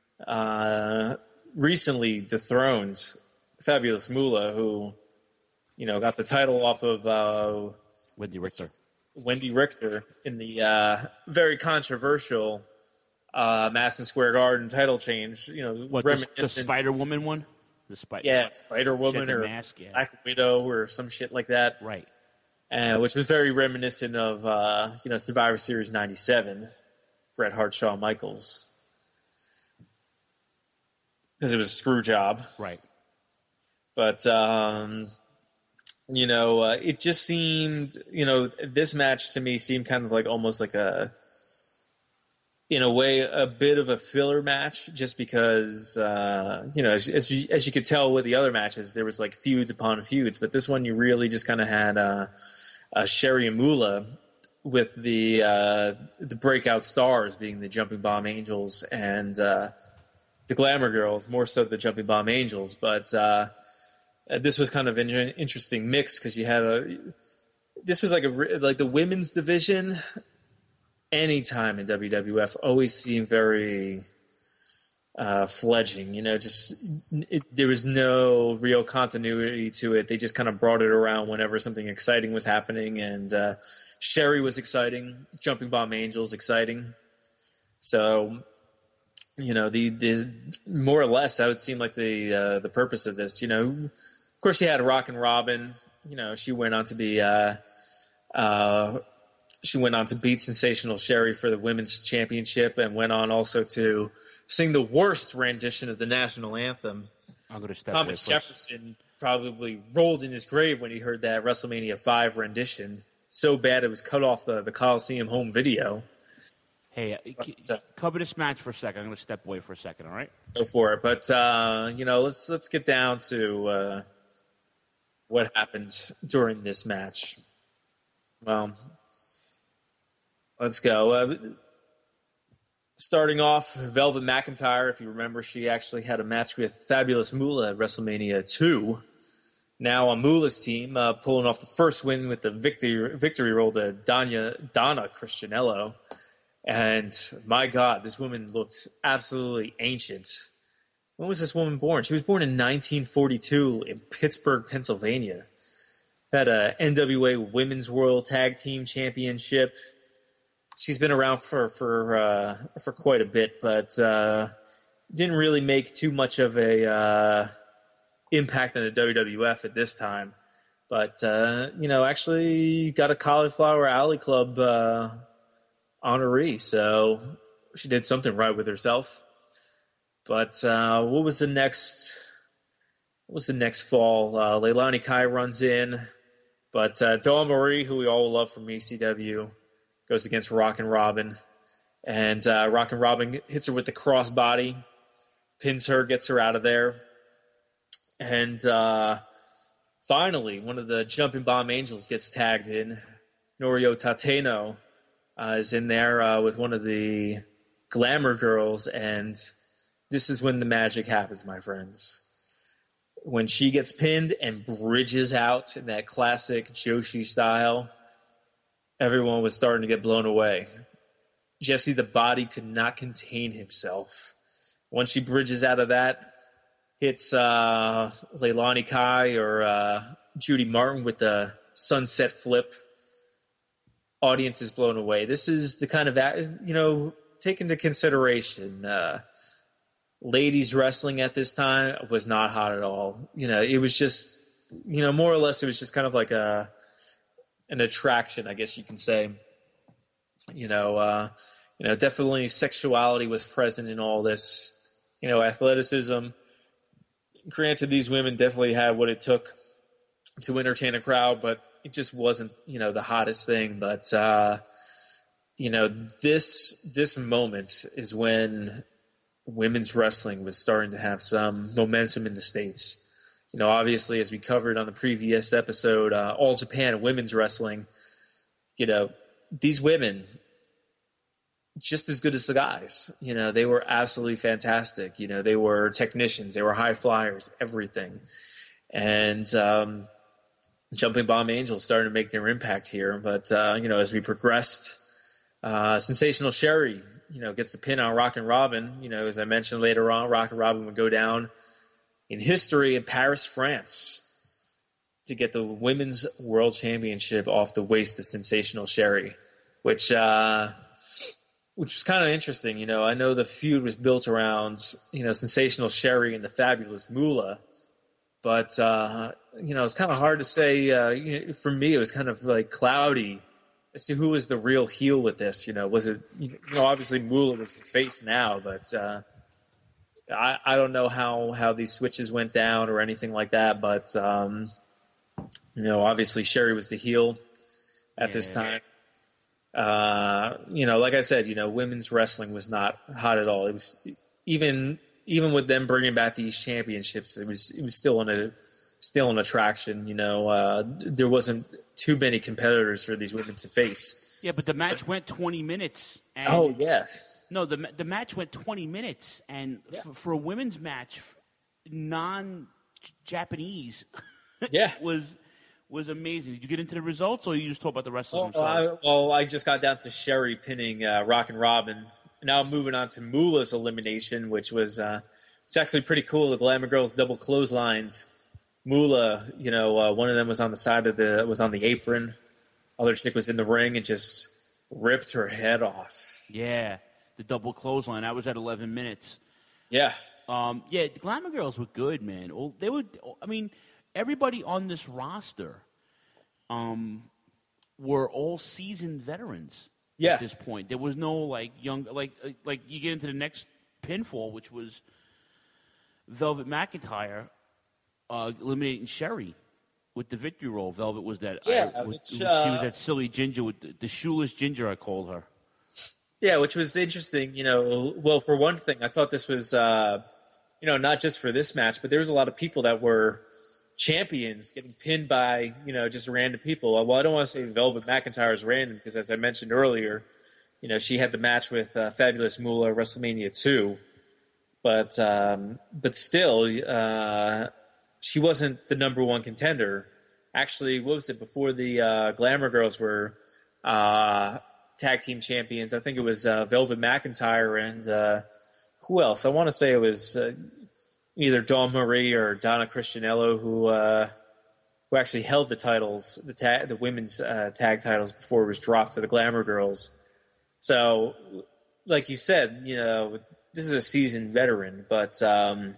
uh, recently dethroned Fabulous Moolah, who you know got the title off of uh, Wendy Richter. Wendy Richter in the uh, very controversial uh, Madison Square Garden title change. You know, What the, the Spider Woman one? The Spider, yeah, Spider Woman or mask, yeah. Black Widow or some shit like that. Right. Uh, which was very reminiscent of uh, you know Survivor Series ninety-seven, Bret Hart, Shawn Michaels, because it was a screw job. Right. But um, you know, uh, it just seemed you know this match to me seemed kind of like almost like a. In a way, a bit of a filler match, just because uh, you know, as, as you, as you could tell with the other matches, there was like feuds upon feuds. But this one, you really just kind of had uh, uh, Sherry and Moolah with the uh, the breakout stars being the Jumping Bomb Angels and uh, the Glamour Girls, more so the Jumping Bomb Angels. But uh, this was kind of an interesting mix because you had a this was like a like the women's division. Anytime in W W F always seemed very uh, fledgling, you know, just it, there was no real continuity to it. They just kind of brought it around whenever something exciting was happening, and uh, Sherry was exciting, Jumping Bomb Angels exciting. So, you know, the, the more or less that would seem like the uh, the purpose of this. You know, of course, you had Rockin' Robin. You know, she went on to be. Uh, uh, She went on to beat Sensational Sherry for the Women's Championship and went on also to sing the worst rendition of the national anthem. I'm going to step Thomas away Jefferson probably rolled in his grave when he heard that WrestleMania five rendition. So bad it was cut off the, the Coliseum home video. Hey, uh, so, cover this match for a second. I'm going to step away for a second, all right? Go for it. But, uh, you know, let's let's get down to uh, what happened during this match. Well, let's go. Uh, starting off, Velvet McIntyre, if you remember, she actually had a match with Fabulous Moolah at WrestleMania two. Now on Moolah's team, uh, pulling off the first win with the victory victory roll to Donna, Donna Christianello. And my God, this woman looked absolutely ancient. When was this woman born? She was born in nineteen forty-two in Pittsburgh, Pennsylvania. Had a N W A Women's World Tag Team Championship. She's been around for for uh, for quite a bit, but uh, didn't really make too much of a uh, impact on the W W F at this time. But uh, you know, actually got a Cauliflower Alley Club uh, honoree, so she did something right with herself. But uh, what was the next? What was the next fall? Uh, Leilani Kai runs in, but uh, Dawn Marie, who we all love from E C W, goes against Rockin' Robin, and uh, Rockin' Robin hits her with the crossbody, pins her, gets her out of there, and uh, finally, one of the Jumping Bomb Angels gets tagged in. Norio Tateno uh, is in there uh, with one of the Glamour Girls, and this is when the magic happens, my friends. When she gets pinned and bridges out in that classic Joshi style, everyone was starting to get blown away. Jesse the Body could not contain himself. Once she bridges out of that, hits uh, Leilani Kai or uh, Judy Martin with the sunset flip. Audience is blown away. This is the kind of, you know, take into consideration, uh, ladies wrestling at this time was not hot at all. You know, it was just, you know, more or less it was just kind of like a an attraction, I guess you can say. You know, uh, you know, definitely sexuality was present in all this. You know, athleticism. Granted, these women definitely had what it took to entertain a crowd, but it just wasn't, you know, the hottest thing. But uh, you know, this this moment is when women's wrestling was starting to have some momentum in the States. You know, obviously, as we covered on the previous episode, uh, All Japan Women's Wrestling, you know, these women, just as good as the guys. You know, they were absolutely fantastic. You know, they were technicians. They were high flyers, everything. And um, Jumping Bomb Angels started to make their impact here. But, uh, you know, as we progressed, uh, Sensational Sherry, you know, gets the pin on Rockin' Robin. You know, as I mentioned later on, Rockin' Robin would go down in history in Paris, France, to get the Women's World Championship off the waist of Sensational Sherry, which uh, which was kind of interesting. You know, I know the feud was built around, you know, Sensational Sherry and the Fabulous Moolah, but, uh, you know, it's kind of hard to say. Uh, you know, for me, it was kind of like cloudy as to who was the real heel with this. You know, was it, you know, obviously Moolah was the face now, but uh, I, I don't know how, how these switches went down or anything like that. But, um, you know, obviously Sherry was the heel at yeah. this time. Uh, you know, like I said, you know, women's wrestling was not hot at all. It was even even with them bringing back these championships, it was it was still in a still an attraction. You know, uh, there wasn't too many competitors for these women to face. Yeah, but the match went twenty minutes. And oh yeah. No, the the match went twenty minutes, and yeah. f- for a women's match, non-Japanese, yeah, was was amazing. Did you get into the results, or you just talk about the wrestlers oh, themselves? I, well, I just got down to Sherry pinning uh, Rockin' Robin. Now I'm moving on to Moolah's elimination, which was uh, it's actually pretty cool. The Glamour Girls double clotheslines. Moolah, you know, uh, one of them was on the side of the was on the apron. Other chick was in the ring and just ripped her head off. Yeah. The double clothesline. That was at eleven minutes. Yeah. Um, yeah, the Glamour Girls were good, man. They were, I mean, everybody on this roster um, were all seasoned veterans yeah. at this point. There was no, like, young, like, like you get into the next pinfall, which was Velvet McIntyre. uh, eliminating Sherry with the victory roll. Velvet was that. Yeah, I, was, which, was, uh, she was that silly ginger with the, the shoeless ginger. I called her. Yeah, which was interesting. You know, well, for one thing, I thought this was, uh, you know, not just for this match, but there was a lot of people that were champions getting pinned by, you know, just random people. Well, I don't want to say Velvet McIntyre is random because, as I mentioned earlier, you know, she had the match with uh, Fabulous Moolah WrestleMania two, but um, but still, uh, she wasn't the number one contender. Actually, what was it before the uh, Glamour Girls were uh, tag team champions? I think it was uh, Velvet McIntyre and uh, who else? I want to say it was uh, either Dawn Marie or Donna Christianello who uh, who actually held the titles, the ta- the women's uh, tag titles before it was dropped to the Glamour Girls. So, like you said, you know, this is a seasoned veteran, but um,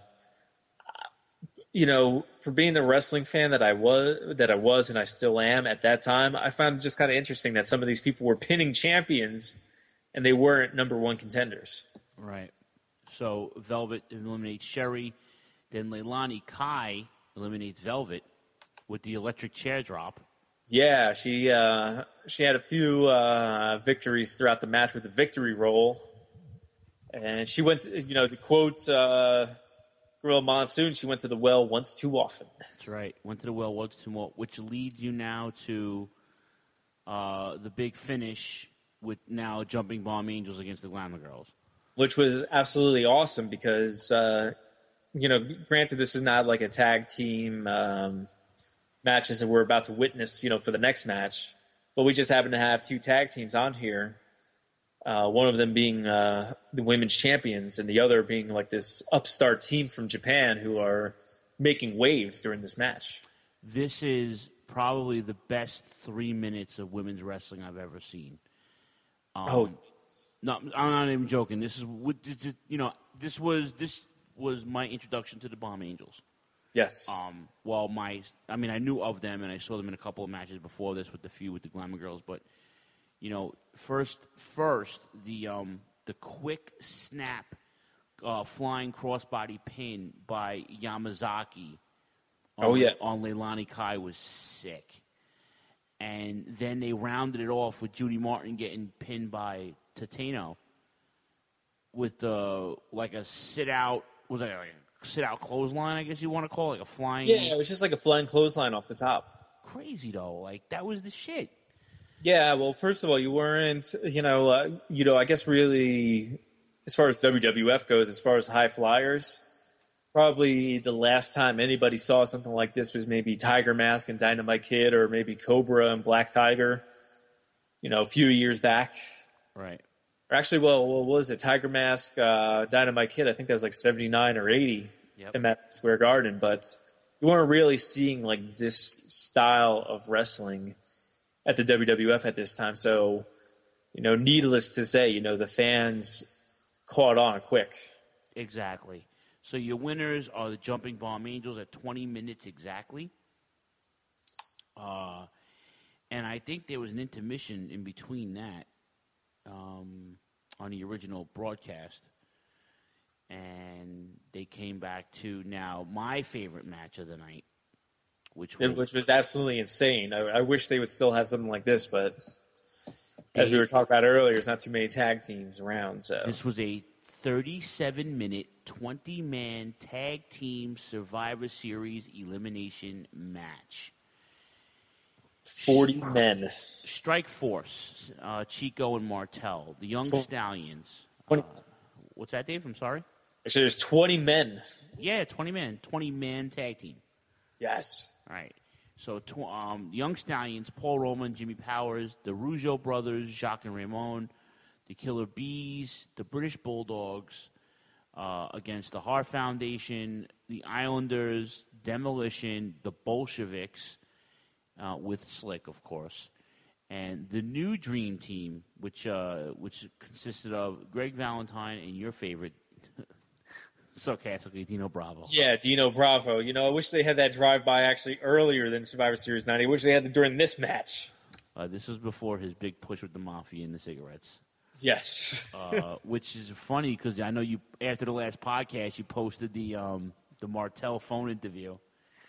you know, for being the wrestling fan that I was, that I was, and I still am at that time, I found it just kind of interesting that some of these people were pinning champions, and they weren't number one contenders. Right. So Velvet eliminates Sherry, then Leilani Kai eliminates Velvet with the electric chair drop. Yeah, she uh, she had a few uh, victories throughout the match with the victory roll, and she went to, you know, to quote uh, Gorilla Monsoon, she went to the well once too often. That's right, went to the well once too often, which leads you now to uh, the big finish with now Jumping Bomb Angels against the Glamour Girls. Which was absolutely awesome because, uh, you know, granted this is not like a tag team um, matches that we're about to witness, you know, for the next match. But we just happen to have two tag teams on here. Uh, one of them being uh, the women's champions and the other being like this upstart team from Japan who are making waves during this match. This is probably the best three minutes of women's wrestling I've ever seen. Um, oh, no, I'm not even joking. This is, you know, this was this was my introduction to the Bomb Angels. Yes. Um, well, my, I mean, I knew of them, and I saw them in a couple of matches before this with the feud with the Glamour Girls. But, you know, first, first the um, the quick snap, uh, flying crossbody pin by Yamazaki. On, oh yeah, on Leilani Kai was sick, and then they rounded it off with Judy Martin getting pinned by Tateno with the like a sit out. Was that like a sit out clothesline, I guess you want to call it, like a flying. Yeah, it was just like a flying clothesline off the top. Crazy though, like that was the shit. Yeah, well, first of all, you weren't, you know, uh, you know, I guess really, as far as W W F goes, as far as high flyers, probably the last time anybody saw something like this was maybe Tiger Mask and Dynamite Kid, or maybe Cobra and Black Tiger, you know, a few years back. Right. Or actually, well, what was it? Tiger Mask, uh, Dynamite Kid, I think that was like seventy-nine or eighty Yep. in Madison Square Garden. But you weren't really seeing like this style of wrestling at the W W F at this time. So, you know, needless to say, you know, the fans caught on quick. Exactly. So your winners are the Jumping Bomb Angels at twenty minutes exactly. Uh, and I think there was an intermission in between that. Um, on the original broadcast, and they came back to now my favorite match of the night, which was, which was absolutely insane. I, I wish they would still have something like this, but as we were talking about earlier, there's not too many tag teams around. So this was a thirty-seven minute, twenty man tag team Survivor Series elimination match. forty men. Strike Force, uh, Chico and Martel, the Young Stallions. twenty Uh, what's that, Dave? I'm sorry? Actually, there's twenty men. Yeah, twenty men. twenty man tag team. Yes. All right. So, tw- um, Young Stallions, Paul Roman, Jimmy Powers, the Rougeau brothers, Jacques and Ramon, the Killer Bees, the British Bulldogs, uh, against the Hart Foundation, the Islanders, Demolition, the Bolsheviks, uh, with Slick, of course, and the new Dream Team, which uh, which consisted of Greg Valentine and your favorite, sarcastically, Dino Bravo. Yeah, Dino Bravo. You know, I wish they had that drive-by actually earlier than Survivor Series ninety. I wish they had it during this match. Uh, this was before his big push with the Mafia and the cigarettes. Yes. uh, which is funny because I know you, after the last podcast, you posted the um, the Martel phone interview.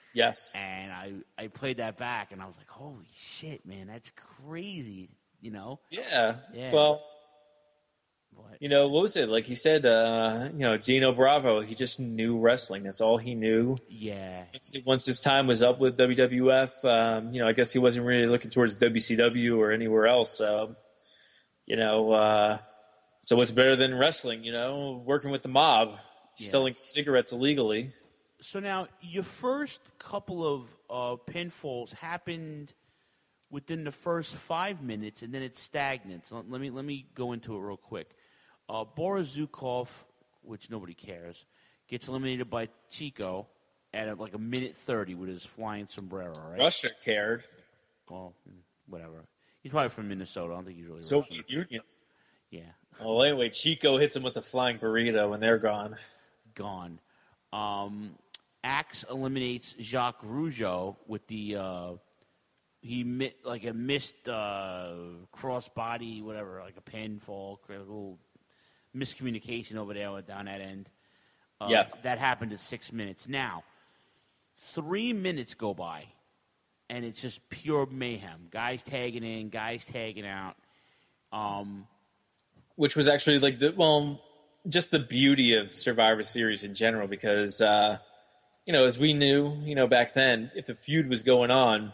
Yes. And I, I played that back, and I was like, holy shit, man, that's crazy, you know? Yeah. Yeah. Well, But, you know, what was it? Like he said, uh, you know, Dino Bravo, he just knew wrestling. That's all he knew. yeah. Once, once his time was up with W W F, um, you know, I guess he wasn't really looking towards W C W or anywhere else. Um, you know, uh, so what's better than wrestling, you know, working with the mob, Yeah. selling cigarettes illegally. So now, your first couple of uh, pinfalls happened within the first five minutes, and then it's stagnant. So let me let me go into it real quick. Uh, Boris Zukov, which nobody cares, gets eliminated by Chico at like a minute thirty with his flying sombrero. Right? Russia cared. Well, whatever. He's probably from Minnesota. I don't think he's really Soviet Russian. Union. Yeah, Well, anyway, Chico hits him with a flying burrito, and they're gone. gone. Um, Axe eliminates Jacques Rougeau with the uh, he mi- like a missed uh, crossbody, whatever, like a pinfall, a little miscommunication over there down that end. Uh, Yeah. that happened at six minutes. Now, three minutes go by, and it's just pure mayhem. Guys tagging in, guys tagging out. Um, Which was actually like the well, just the beauty of Survivor Series in general, because uh, you know, as we knew, you know, back then, if a feud was going on,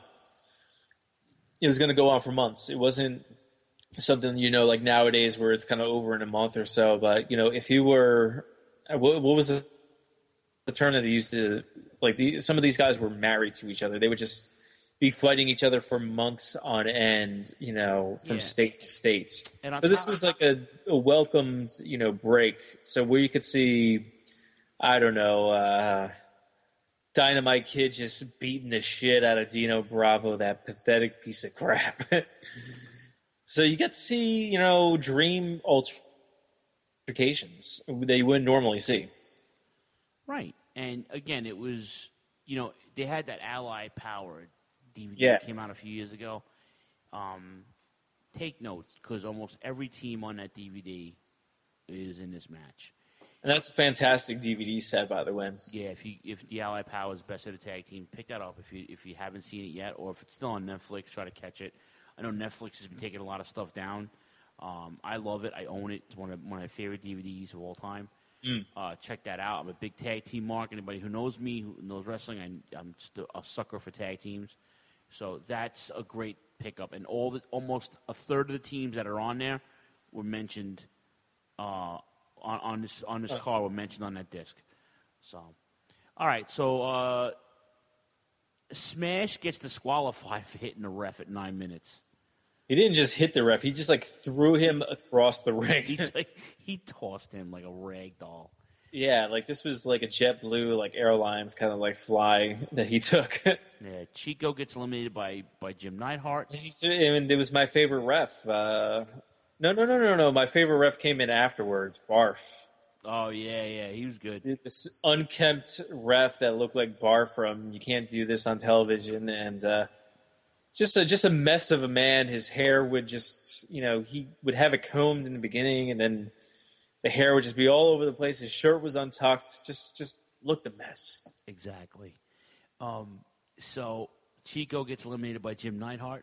it was going to go on for months. It wasn't something, you know, like nowadays where it's kind of over in a month or so. But you know, if you were, what, what was the, the term that they used to like? The, some of these guys were married to each other. They would just be fighting each other for months on end, you know, from Yeah. state to state. And on So this top- was like a, a welcomed, you know, break. So where you could see, I don't know, uh, Dynamite Kid just beating the shit out of Dino Bravo, that pathetic piece of crap. So you get to see, you know, dream altercations that you wouldn't normally see. Right. And again, it was, you know, they had that Ally Power D V D Yeah. that came out a few years ago. Um, take notes, because almost every team on that D V D is in this match. And that's a fantastic D V D set, by the way. Yeah, if you if the Ally Power is best of the tag team, pick that up if you if you haven't seen it yet, or if it's still on Netflix, try to catch it. I know Netflix has been taking a lot of stuff down. Um, I love it. I own it. It's one of one of my favorite D V Ds of all time. Mm. Uh, check that out. I'm a big tag team mark. Anybody who knows me, who knows wrestling, I, I'm just a, a sucker for tag teams. So that's a great pickup. And all the, almost a third of the teams that are on there were mentioned uh, on, on this on this card. Were mentioned on that disc. So, all right. So uh, Smash gets disqualified for hitting the ref at nine minutes. He didn't just hit the ref; he just like threw him across the ring. He like, he tossed him like a rag doll. Yeah, like this was like a JetBlue, like airlines kind of like fly that he took. Yeah, Chico gets eliminated by, by Jim Neidhart. And it was my favorite ref. Uh, no, no, no, no, no. My favorite ref came in afterwards. Barf. Oh yeah, yeah, he was good. This unkempt ref that looked like Barf from You Can't Do This on Television, and uh, just a just a mess of a man. His hair would just, you know, he would have it combed in the beginning, and then the hair would just be all over the place. His shirt was untucked. Just just looked a mess. Exactly. Um, so Chico gets eliminated by Jim Neidhart.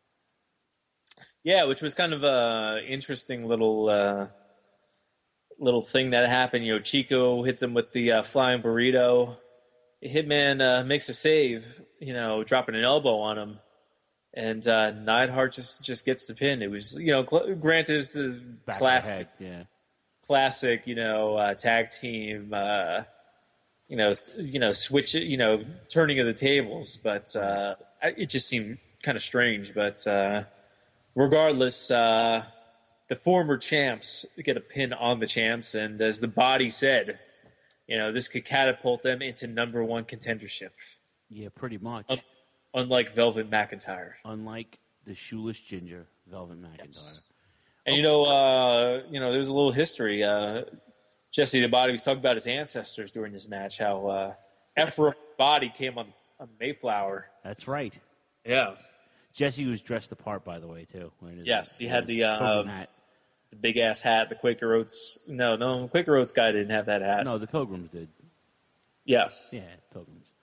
Yeah, which was kind of a interesting little uh, little thing that happened. You know, Chico hits him with the uh, flying burrito. Hitman uh, makes a save, you know, dropping an elbow on him, and uh, Neidhart just, just gets the pin. It was, you know, cl- granted, this is Back classic, of the head, yeah. classic, you know, uh, tag team, uh, you know, s- you know, switch, you know, turning of the tables, but uh, I- it just seemed kind of strange. But uh, regardless, uh, the former champs get a pin on the champs, and as the body said, you know, this could catapult them into number one contendership. Yeah, pretty much. Um, Unlike Velvet McIntyre. Unlike the shoeless ginger, Velvet McIntyre. Yes. And you know, uh, you know, there was a little history. Uh, Jesse the Body was talking about his ancestors during this match. How uh, Ephraim Body came on, on Mayflower. That's right. Yeah. Jesse was dressed the part, by the way, too. wearing his- Yes, he had the his uh, Pilgrim hat. the big ass hat, the Quaker Oats. No, no, Quaker Oats guy didn't have that hat. No, the Pilgrims did. Yeah. Yeah, Pilgrims.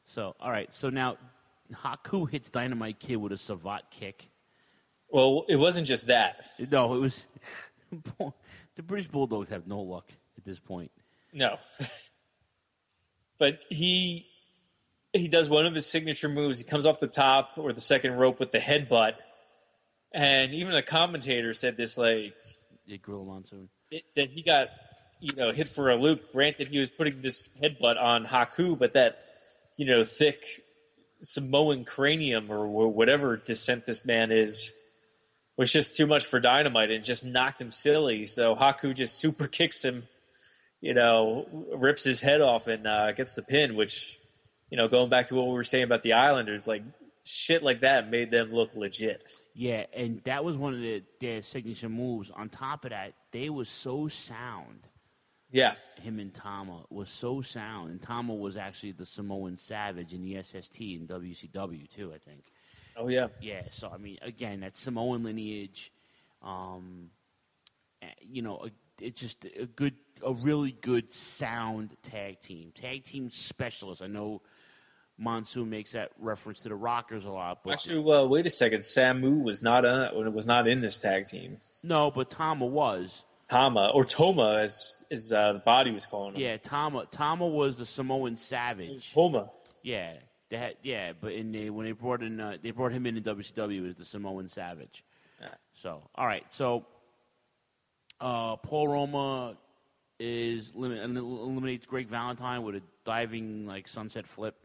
So, all right. So now Haku hits Dynamite Kid with a Savat kick. Well, it wasn't just that. No, it was the British Bulldogs have no luck at this point. No. But he he does one of his signature moves. He comes off the top or the second rope with the headbutt. And even a commentator said this, like, Yeah, Gorilla Monsoon. it, that he got, you know, hit for a loop. Granted, he was putting this headbutt on Haku, but that, you know, thick Samoan cranium or whatever descent this man is was just too much for Dynamite and just knocked him silly. So Haku just super kicks him, you know, rips his head off and uh, gets the pin, which, you know, going back to what we were saying about the Islanders, like, shit like that made them look legit. Yeah, and that was one of the, their signature moves. On top of that, they were so sound. Yeah. Him and Tama was so sound. And Tama was actually the Samoan Savage in the S S T and W C W, too, I think. Oh, yeah. Yeah, so, I mean, again, that Samoan lineage, um, you know, a, it's just a good, a really good sound tag team. Tag team specialists. I know Monsoon makes that reference to the Rockers a lot. But Actually, well, wait a second. Samu was not uh, was not in this tag team. no, but Tama was. Tama, or Toma, as, as uh, the body was calling him. Yeah, Tama. Tama was the Samoan Savage. Toma. Yeah, they had, yeah, but in the, when they brought in, uh, they brought him in in W C W as the Samoan Savage. Yeah. So, all right, so uh, Paul Roma is limit, eliminates Greg Valentine with a diving like sunset flip.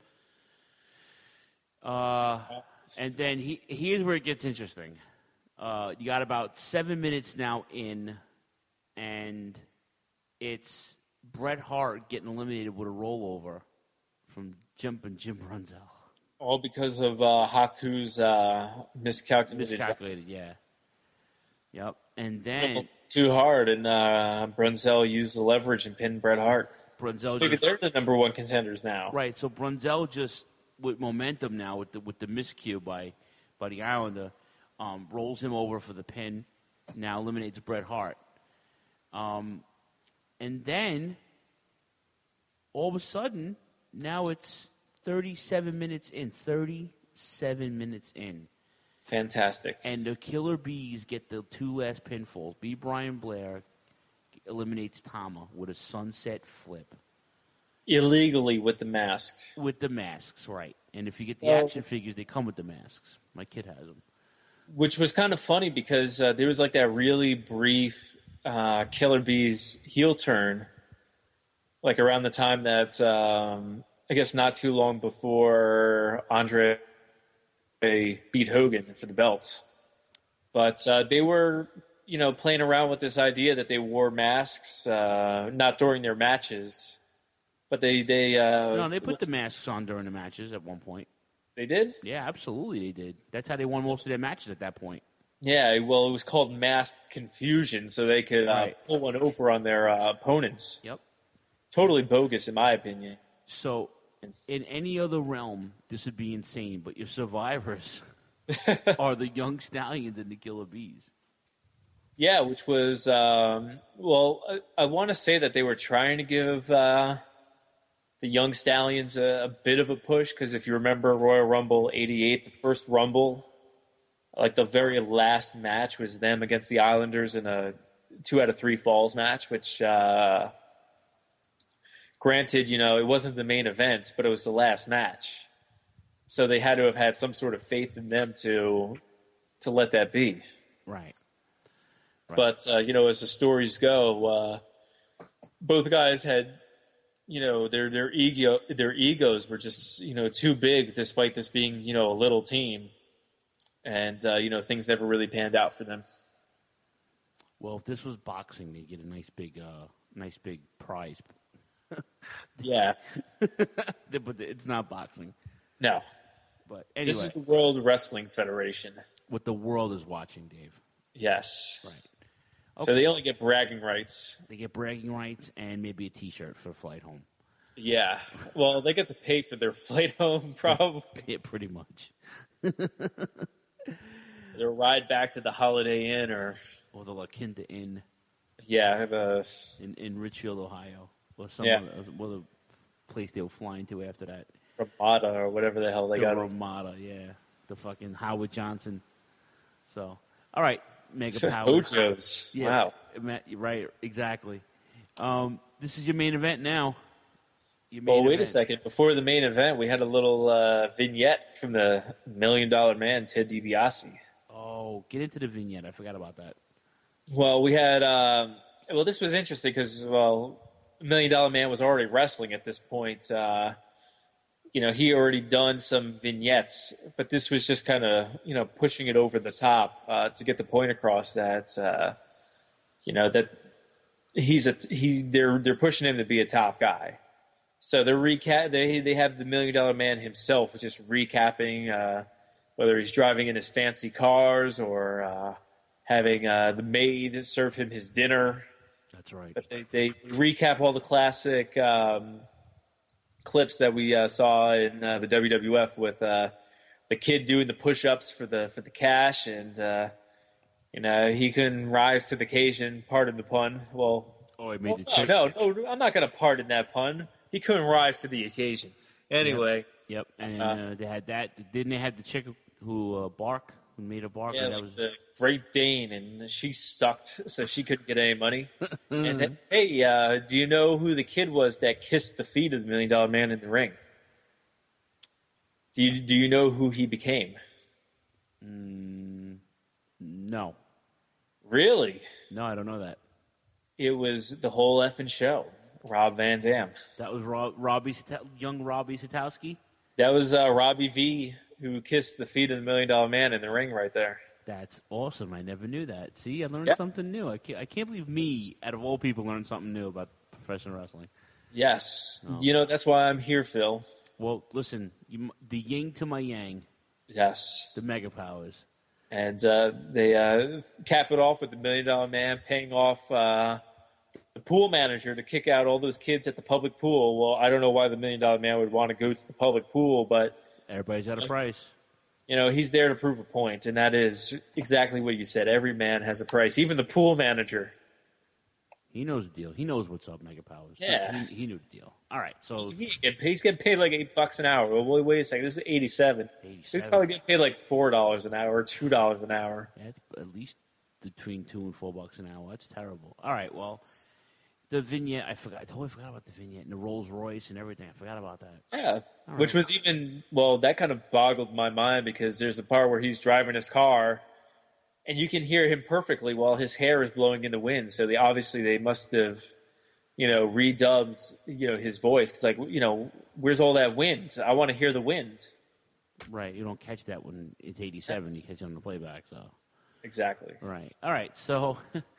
Uh, and then he here's where it gets interesting. Uh, you got about seven minutes now in, and it's Bret Hart getting eliminated with a rollover from Jumpin' Jim Brunzell. All because of uh, Haku's uh, miscalculated. Miscalculated, yeah. Yep. And then Too hard, and uh, Brunzell used the leverage and pinned Bret Hart. Brunzell So maybe just, they're the number one contenders now. right. So Brunzell just with momentum now with the with the miscue by by the Islander, um, rolls him over for the pin. Now eliminates Bret Hart. Um, and then all of a sudden, now it's thirty-seven minutes in. thirty-seven minutes in. Fantastic. And the Killer Bees get the two last pinfalls. B. Brian Blair eliminates Tama with a sunset flip. Illegally with the mask. With the masks, right. And if you get the Well- action figures, they come with the masks. My kid has them. Which was kind of funny because uh, there was like that really brief uh, Killer Bees heel turn, like around the time that, um, I guess not too long before Andre beat Hogan for the belt. But uh, they were, you know, playing around with this idea that they wore masks, uh, not during their matches, but they they uh, No, they put the masks on during the matches at one point. they did. Yeah, absolutely they did. That's how they won most of their matches at that point. Yeah, well, it was called mask confusion, so they could uh, Right. pull one over on their uh, opponents. Yep. Totally bogus, in my opinion. So in any other realm, this would be insane. But your survivors are the Young Stallions and the Killer Bees. Yeah, which was, um, well, I, I want to say that they were trying to give uh, the Young Stallions a, a bit of a push, because if you remember Royal Rumble eighty-eight, the first Rumble, like the very last match was them against the Islanders in a two out of three falls match, which, uh, granted, you know, it wasn't the main event, but it was the last match. So they had to have had some sort of faith in them to to let that be. Right. Right. But, uh, you know, as the stories go, uh, both guys had, you know, their their ego their egos were just, you know, too big, despite this being, you know, a little team. And, uh, you know, things never really panned out for them. Well, if this was boxing, they'd get a nice big, uh, nice big prize. Yeah. But it's not boxing. No. But anyway, This is the World Wrestling Federation. what the world is watching, Dave. Yes. Right. So they only get bragging rights. They get bragging rights and maybe a T-shirt for flight home. Yeah. Well, they get to pay for their flight home, probably. Yeah, pretty much. Their ride back to the Holiday Inn or, Or the La Quinta Inn yeah, the, in, in Richfield, Ohio. Or some Yeah. other, or the place they were flying to after that. Ramada or whatever the hell they the got. Ramada, yeah. The fucking Howard Johnson. So, all right, Mega Powers. Ojos. Yeah, Wow. Right, exactly. Um, this is your main event now. Your main Well, wait event. a second. Before the main event, we had a little uh, vignette from the Million Dollar Man, Ted DiBiase. Oh, get into the vignette. I forgot about that. Well, we had. Um, well, this was interesting because, well, Million Dollar Man was already wrestling at this point. Uh, you know, he already done some vignettes, but this was just kind of, you know, pushing it over the top uh, to get the point across that, uh, you know, that he's a he. They're they're pushing him to be a top guy. So they're recap. They they have the Million Dollar Man himself, just recapping uh, whether he's driving in his fancy cars or uh, having uh, the maid serve him his dinner. That's right. But they, they recap all the classic um, clips that we uh, saw in uh, the W W F with uh, the kid doing the push-ups for the for the cash, and uh, you know he couldn't rise to the occasion. Pardon the pun. Well, oh, he made well, the no, chick. no, no, I'm not going to pardon that pun. He couldn't rise to the occasion. Anyway. Yep, and Uh, uh, they had that. Didn't they have the chick who uh, bark, who made a bark? Yeah, that was the Great Dane, and she sucked, so she couldn't get any money. And then, hey, uh, do you know who the kid was that kissed the feet of the Million Dollar Man in the ring? Do you do you know who he became? mm, no, Really? no, I don't know that. It was the whole effing show. Rob Van Dam. That was Rob, Robbie, Sata- young Robbie Satowski. That was uh, Robbie V who kissed the feet of the Million Dollar Man in the ring right there. That's awesome. I never knew that. See, I learned Yeah. something new. I can't, I can't believe me, out of all people, learned something new about professional wrestling. Yes. Oh. You know, that's why I'm here, Phil. Well, listen, you, the yin to my yang, Yes. the Mega Powers. And uh, they uh, cap it off with the Million Dollar Man paying off uh, the pool manager to kick out all those kids at the public pool. Well, I don't know why the Million Dollar Man would want to go to the public pool, but Everybody's at a price. you know he's there to prove a point, and that is exactly what you said. Every man has a price, even the pool manager. He knows the deal. He knows what's up, Mega Powers. Yeah. He, he knew the deal. All right, so He get paid, he's getting paid like eight bucks an hour. Well, wait, wait a second, this is eighty-seven. He's eighty-seven. probably getting paid like four dollars an hour or two dollars an hour. That's at least between two and four bucks an hour. That's terrible. All right, well, the vignette, I forgot. I totally forgot about the vignette and the Rolls Royce and everything. I forgot about that. Yeah, All which right. was even, well, that kind of boggled my mind because there's a part where he's driving his car and you can hear him perfectly while his hair is blowing in the wind. So they obviously they must have, you know, redubbed, you know, his voice because, like, you know, where's all that wind? I want to hear the wind. Right, you don't catch that when it's eighty-seven. You catch it on the playback, so. Exactly. Right. All right, so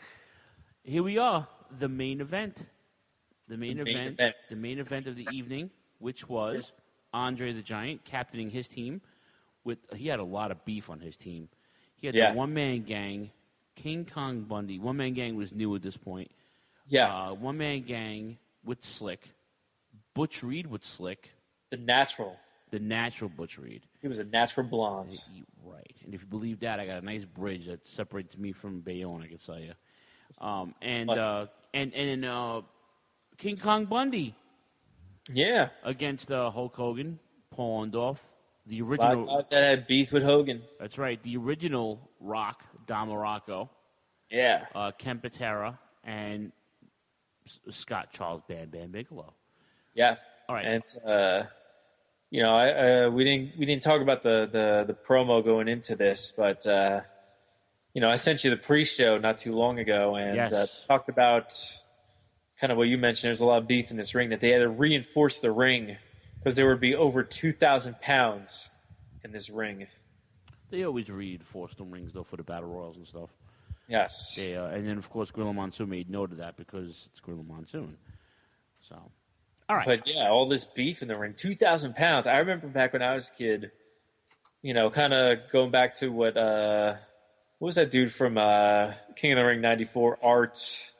here we are, the main event. The main, The main event, event. The main event of the evening, which was Andre the Giant captaining his team. With He had a lot of beef on his team. He had Yeah. the one-man gang, King Kong Bundy. One-man gang was new at this point. Yeah, Uh, one-man gang with Slick. Butch Reed with Slick. the natural. The natural Butch Reed. He was a natural blonde. He- Right. And if you believe that, I got a nice bridge that separates me from Bayonne, I can tell you. Um, and, uh, and, and uh, King Kong Bundy Yeah. against uh, Hulk Hogan, Paul Orndorff. The A lot original. of guys that had beef with Hogan. That's right. The original Rock, Don Morocco, Yeah. uh, Ken Patera, and S- Scott Charles Bam Bam Bigelow. Yeah. All right. And uh, you know, I, uh, we didn't we didn't talk about the, the, the promo going into this, but uh, you know, I sent you the pre-show not too long ago, and Yes. uh, talked about kind of what you mentioned. There's a lot of beef in this ring that they had to reinforce the ring because there would be over two thousand pounds in this ring. They always reinforce the rings, though, for the Battle Royals and stuff. Yes. They, uh, and then, of course, Gorilla Monsoon made note of that because it's Gorilla Monsoon. So, all right. But yeah, all this beef in the ring, two thousand pounds. I remember back when I was a kid, you know, kind of going back to what, uh, what was that dude from uh, King of the Ring ninety-four? Art,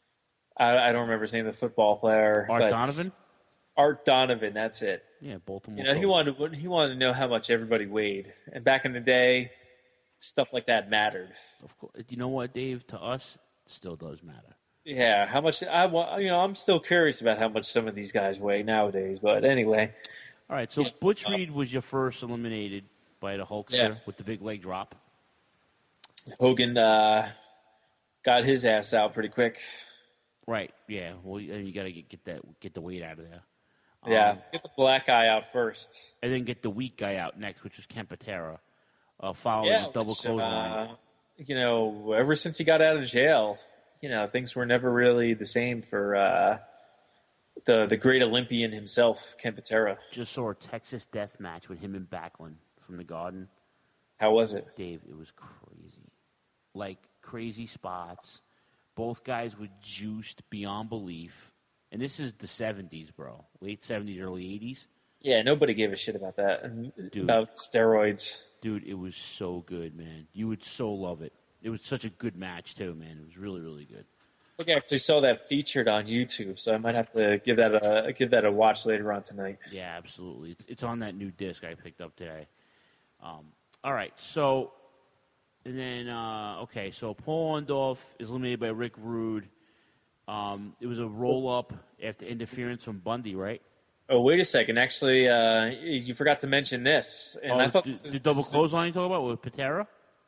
I, I don't remember his name, the football player. Art but Donovan? Art Donovan, that's it. Yeah, Baltimore. You know, he Colts. wanted, he wanted to know how much everybody weighed. And back in the day, stuff like that mattered. Of course. You know what, Dave? To us, it still does matter. Yeah, how much I want, you know, I'm still curious about how much some of these guys weigh nowadays. But anyway, All right, so Butch Reed was your first eliminated by the Hulkster Yeah. with the big leg drop. Hogan uh, got his ass out pretty quick. Right, yeah. Well, you, you got to get, get that get the weight out of there. Yeah, Um, get the black guy out first. and then get the weak guy out next, which was Ken Patera, uh, following Yeah, with double which, clothesline. uh, you know, ever since he got out of jail, you know, things were never really the same for uh, the the great Olympian himself, Ken Patera. Just saw a Texas death match with him and Backlund from the Garden. How was it? Dave, it was crazy. Like, crazy spots. Both guys were juiced beyond belief. And this is the seventies, bro. Late seventies, early eighties. Yeah, nobody gave a shit about that. Dude. About steroids. Dude, it was so good, man. You would so love it. It was such a good match, too, man. It was really, really good. I think I actually saw that featured on YouTube, so I might have to give that a give that a watch later on tonight. Yeah, absolutely. It's, it's on that new disc I picked up today. Um, all right, so, and then, uh, okay, so Paul Orndorff is eliminated by Rick Rude. Um, it was a roll-up after interference from Bundy, right? Oh, wait a second. Actually, uh, you forgot to mention this. And oh, I thought the, this was- the double clothesline you talk about with Patera?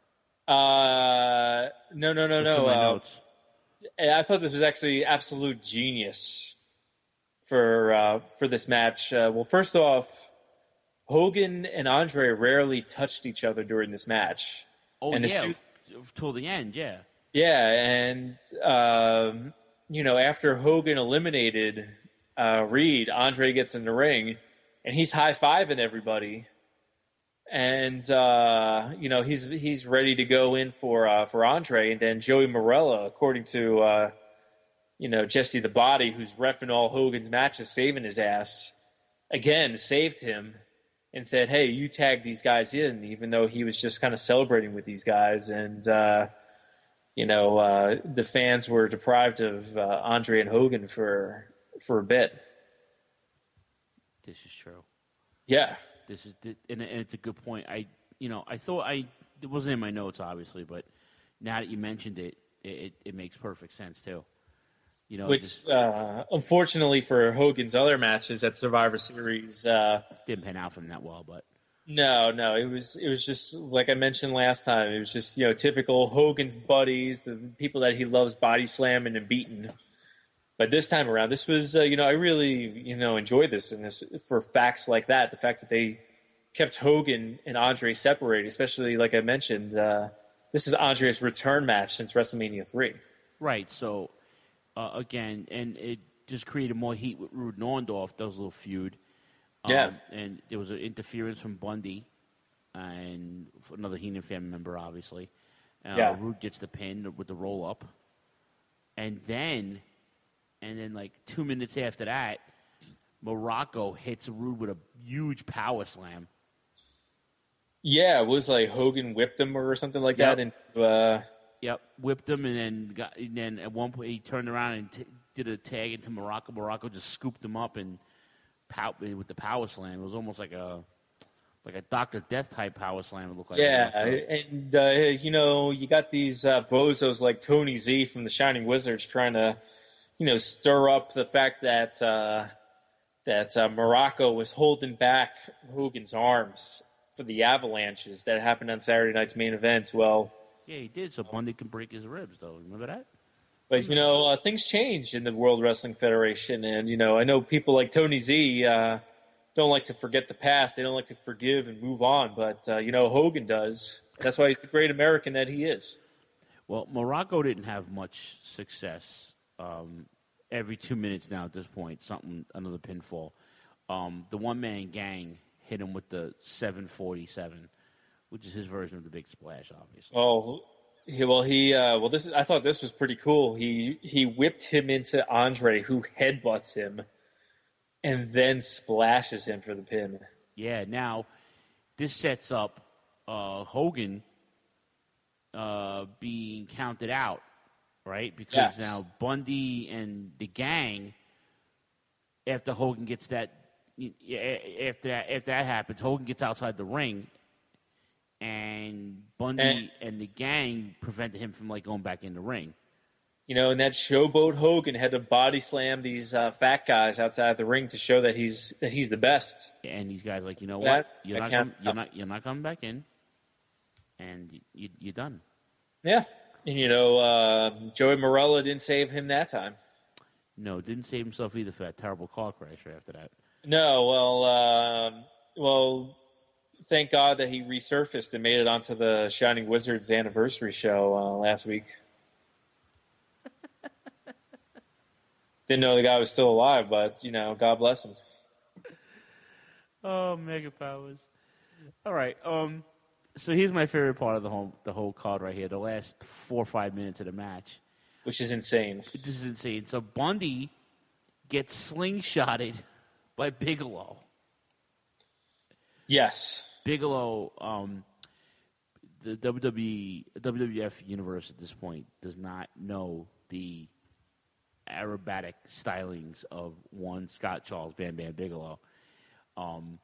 Uh, no, no, no, What's in no. my Uh, notes? I thought this was actually absolute genius for uh, for this match. Uh, well, first off, Hogan and Andre rarely touched each other during this match. Oh, and yeah, as soon- f- till the end, yeah. Yeah, and um, you know, after Hogan eliminated uh, Reed, Andre gets in the ring, and he's high fiving everybody, and uh, you know he's he's ready to go in for uh, for Andre, and then Joey Morella, according to uh, you know Jesse the Body, who's reffing all Hogan's matches, saving his ass, again saved him and said, "Hey, you tag these guys in," even though he was just kind of celebrating with these guys, and uh, you know uh, the fans were deprived of uh, Andre and Hogan for for a bit. This is true. Yeah. This is, and it's a good point. I, you know, I thought I it wasn't in my notes, obviously, but now that you mentioned it, it, it makes perfect sense too. You know, Which, just uh, unfortunately for Hogan's other matches at Survivor Series, uh, didn't pan out for him that well. But no, no, it was it was just like I mentioned last time. It was just you know typical Hogan's buddies, the people that he loves body slamming and beating. But this time around, this was, uh, you know, I really, you know, enjoyed this and this for facts like that. The fact that they kept Hogan and Andre separated, especially like I mentioned, uh, this is Andre's return match since WrestleMania three. right. So uh, again, and it just created more heat with Rude and Orndorff. That was a little feud. Um, Yeah. and there was an interference from Bundy and another Heenan family member, obviously. Uh, Yeah. Rude gets the pin with the roll up, and then. And then, like, two minutes after that, Morocco hits Rude with a huge power slam. Yeah, it was like Hogan whipped him or something like Yep. that. And uh, Yep, whipped him, and then got, and then at one point he turned around and t- did a tag into Morocco. Morocco just scooped him up and pow- with the power slam. It was almost like a like a Doctor Death type power slam. It looked like. yeah, almost. and uh, you know, you got these uh, bozos like Tony Z from the Shining Wizards trying to, you know, stir up the fact that uh, that uh, Morocco was holding back Hogan's arms for the avalanches that happened on Saturday night's main event. Well, Yeah, he did. So Bundy can break his ribs, though. Remember that? but you know, uh, things changed in the World Wrestling Federation, and you know, I know people like Tony Z uh, don't like to forget the past. They don't like to forgive and move on, but uh, you know, Hogan does. That's why he's the great American that he is. Well, Morocco didn't have much success. Um, every two minutes now at this point, something another pinfall. Um, the one man gang hit him with the seven forty-seven, which is his version of the big splash, obviously. Oh, he, well, he uh, well, this is, I thought this was pretty cool. He he whipped him into Andre, who headbutts him, and then splashes him for the pin. Yeah. Now, this sets up uh, Hogan uh, being counted out, right? Because Yes. now Bundy and the gang, after Hogan gets that, after that, after that happens, Hogan gets outside the ring, and Bundy And- and the gang prevented him from like going back in the ring. You know, and that showboat Hogan had to body slam these uh, fat guys outside the ring to show that he's that he's the best. And these guys like, you know That, what? You're I not, can't- com- you're not you're not coming back in, and you, you, you're done. Yeah. And, you know, uh, Joey Morella didn't save him that time. No, didn't save himself either for that terrible car crash right after that. No, well, uh, well, thank God that he resurfaced and made it onto the Shining Wizards anniversary show uh, last week. Didn't know the guy was still alive, but, you know, God bless him. Oh, mega powers! All right, um, so here's my favorite part of the whole the whole card right here. The last four or five minutes of the match. Which is insane. This is insane. So Bundy gets slingshotted by Bigelow. Yes. Bigelow, um, the W W E, W W F universe at this point does not know the aerobatic stylings of one Scott Charles Bam Bam Bigelow. Um,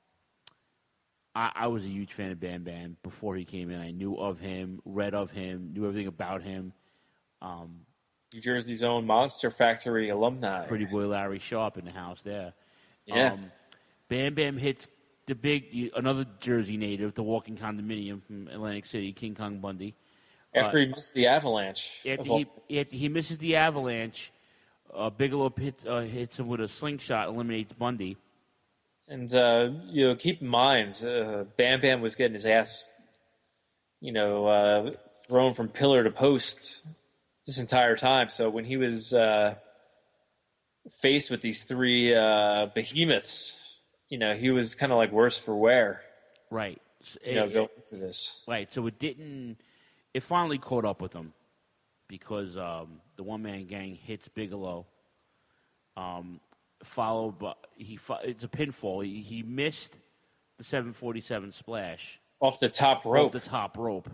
I, I was a huge fan of Bam Bam before he came in. I knew of him, read of him, knew everything about him. Um, New Jersey's own Monster Factory alumni. Pretty boy Larry Sharp in the house there. Yeah. Um, Bam Bam hits the big, the, another Jersey native, the walking condominium from Atlantic City, King Kong Bundy. After uh, he missed the avalanche. After of all- he, after he misses the avalanche, uh, Bigelow hits, uh, hits him with a slingshot, eliminates Bundy. And, uh, you know, keep in mind, uh, Bam Bam was getting his ass, you know, uh, thrown from pillar to post this entire time. So when he was uh, faced with these three uh, behemoths, you know, he was kind of like worse for wear. Right. You know, going into this. Right. So it didn't. It finally caught up with him because um, the one man gang hits Bigelow. Um, followed by he. It's a pinfall. He, he missed the seven forty-seven splash Off the top rope. off the top rope.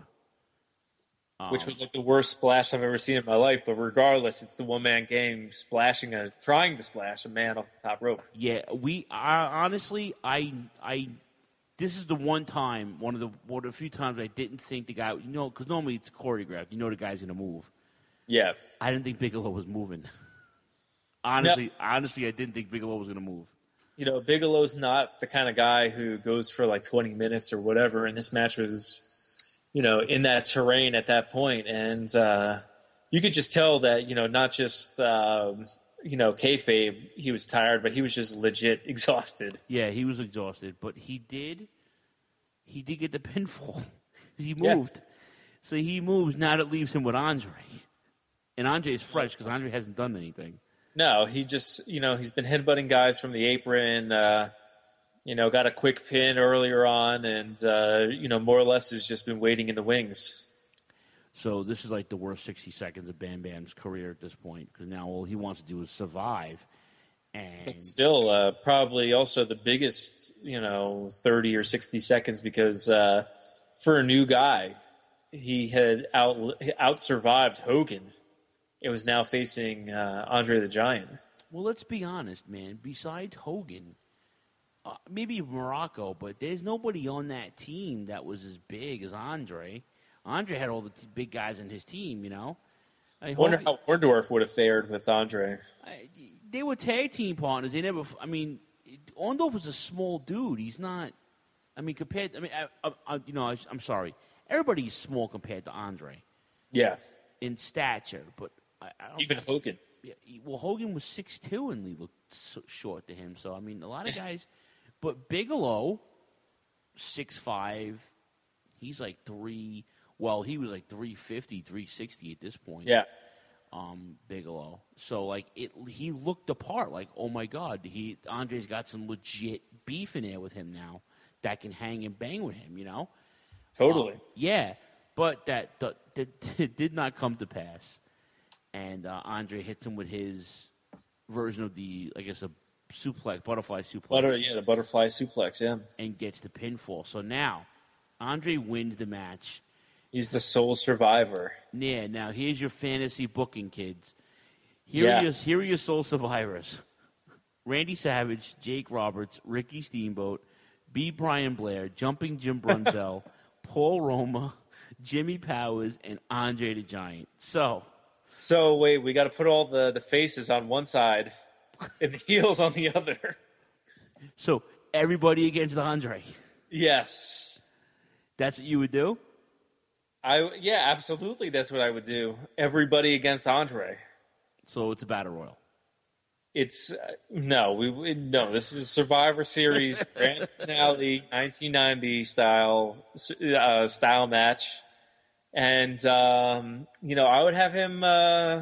Um, Which was like the worst splash I've ever seen in my life. But regardless, it's the one-man game splashing a, trying to splash a man off the top rope. Yeah, we I, honestly, I, I, this is the one time, one of the one of the few times I didn't think the guy, you know, because normally it's choreographed. You know the guy's going to move. Yeah. I didn't think Bigelow was moving. honestly, no. honestly, I didn't think Bigelow was going to move. You know, Bigelow's not the kind of guy who goes for like twenty minutes or whatever, and this match was, you know, in that terrain at that point, and uh, you could just tell that, you know, not just, um, you know, kayfabe, he was tired, but he was just legit exhausted. Yeah, he was exhausted, but he did, he did get the pinfall. he moved. Yeah. So he moves, now that leaves him with Andre. And Andre's fresh because Andre hasn't done anything. No, he just, you know, he's been headbutting guys from the apron, uh, you know, got a quick pin earlier on, and, uh, you know, more or less has just been waiting in the wings. So this is like the worst sixty seconds of Bam Bam's career at this point, because now all he wants to do is survive. And But still, uh, probably also the biggest, you know, thirty or sixty seconds, because uh, for a new guy, he had out out survived Hogan. It was now facing uh, Andre the Giant. Well, let's be honest, man. Besides Hogan, uh, maybe Morocco, but there's nobody on that team that was as big as Andre. Andre had all the t- big guys in his team, you know. I wonder Hogan, how Orndorff would have fared with Andre. I, they were tag team partners. They never. I mean, Orndorff was a small dude. He's not. I mean, compared. I mean, I, I, you know, I, I'm sorry. Everybody's small compared to Andre. Yeah. In stature, but I, I don't even Hogan. Yeah, well, Hogan was six two and he looked so short to him. So I mean, a lot of guys. But Bigelow, six five. He's like three. Well, he was like three fifty, three sixty at this point. Yeah. Um, Bigelow. So like it, he looked apart. Like, oh my God, he Andre's got some legit beef in there with him now that can hang and bang with him. You know. Totally. Um, yeah, but that, that, that did not come to pass. And uh, Andre hits him with his version of the, I guess, a suplex, butterfly suplex. Butter, yeah, the butterfly suplex, yeah. And gets the pinfall. So now, Andre wins the match. He's the sole survivor. Yeah, now here's your fantasy booking, kids. Here, yeah. are, your, here are your sole survivors. Randy Savage, Jake Roberts, Ricky Steamboat, B. Brian Blair, Jumping Jim Brunzell, Paul Roma, Jimmy Powers, and Andre the Giant. So, So wait, we got to put all the, the faces on one side and the heels on the other. So everybody against Andre. Yes. That's what you would do? I yeah, absolutely. That's what I would do. Everybody against Andre. So it's a battle royal. It's uh, no, we, we no. This is Survivor Series grand finale, nineteen ninety style uh, style match, and um, you know, I would have him. Uh,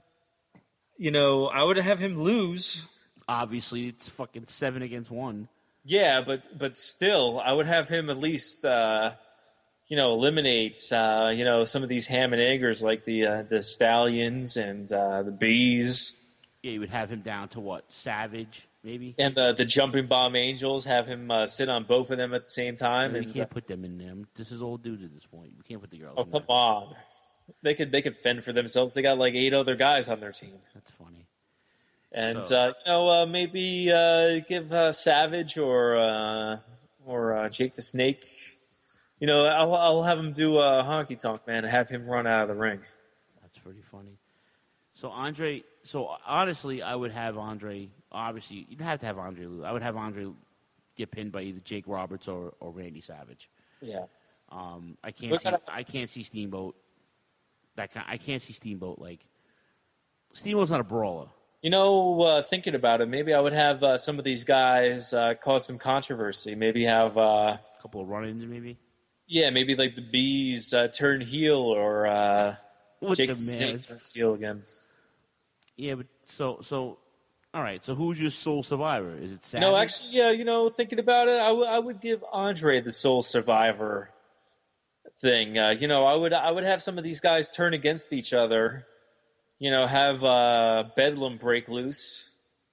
you know, I would have him lose. Obviously, it's fucking seven against one. Yeah, but but still, I would have him at least. Uh, you know, eliminate uh, you know some of these ham and eggers like the uh, the Stallions and uh, the Bees. Yeah, you would have him down to what? Savage, maybe? And the the Jumping Bomb Angels, have him uh, sit on both of them at the same time. No, and you can't uh, put them in there. This is old dudes at this point. You can't put the girls oh, in come there. on. They could they could fend for themselves. They got like eight other guys on their team. That's funny. And, So- uh, you know, uh, maybe uh, give uh, Savage or uh, or uh, Jake the Snake, you know, I'll, I'll have him do a honky tonk, man, and have him run out of the ring. That's pretty funny. So Andre, so honestly, I would have Andre. Obviously, you'd have to have Andre lose. I would have Andre get pinned by either Jake Roberts or, or Randy Savage. Yeah. Um, I can't Look see. at- I can't see Steamboat. That kind, I can't see Steamboat like. Steamboat's not a brawler. You know, uh, thinking about it, maybe I would have uh, some of these guys uh, cause some controversy. Maybe have, uh, A couple of run-ins, maybe. yeah, maybe like the Bees uh, turn heel or uh, With Jake the the Snake mask. turns heel again. Yeah, but so so. All right. So who's your sole survivor? Is it Savage? No, actually, yeah, you know, thinking about it, I, w- I would give Andre the sole survivor thing. Uh, you know, I would I would have some of these guys turn against each other. You know, have uh, Bedlam break loose,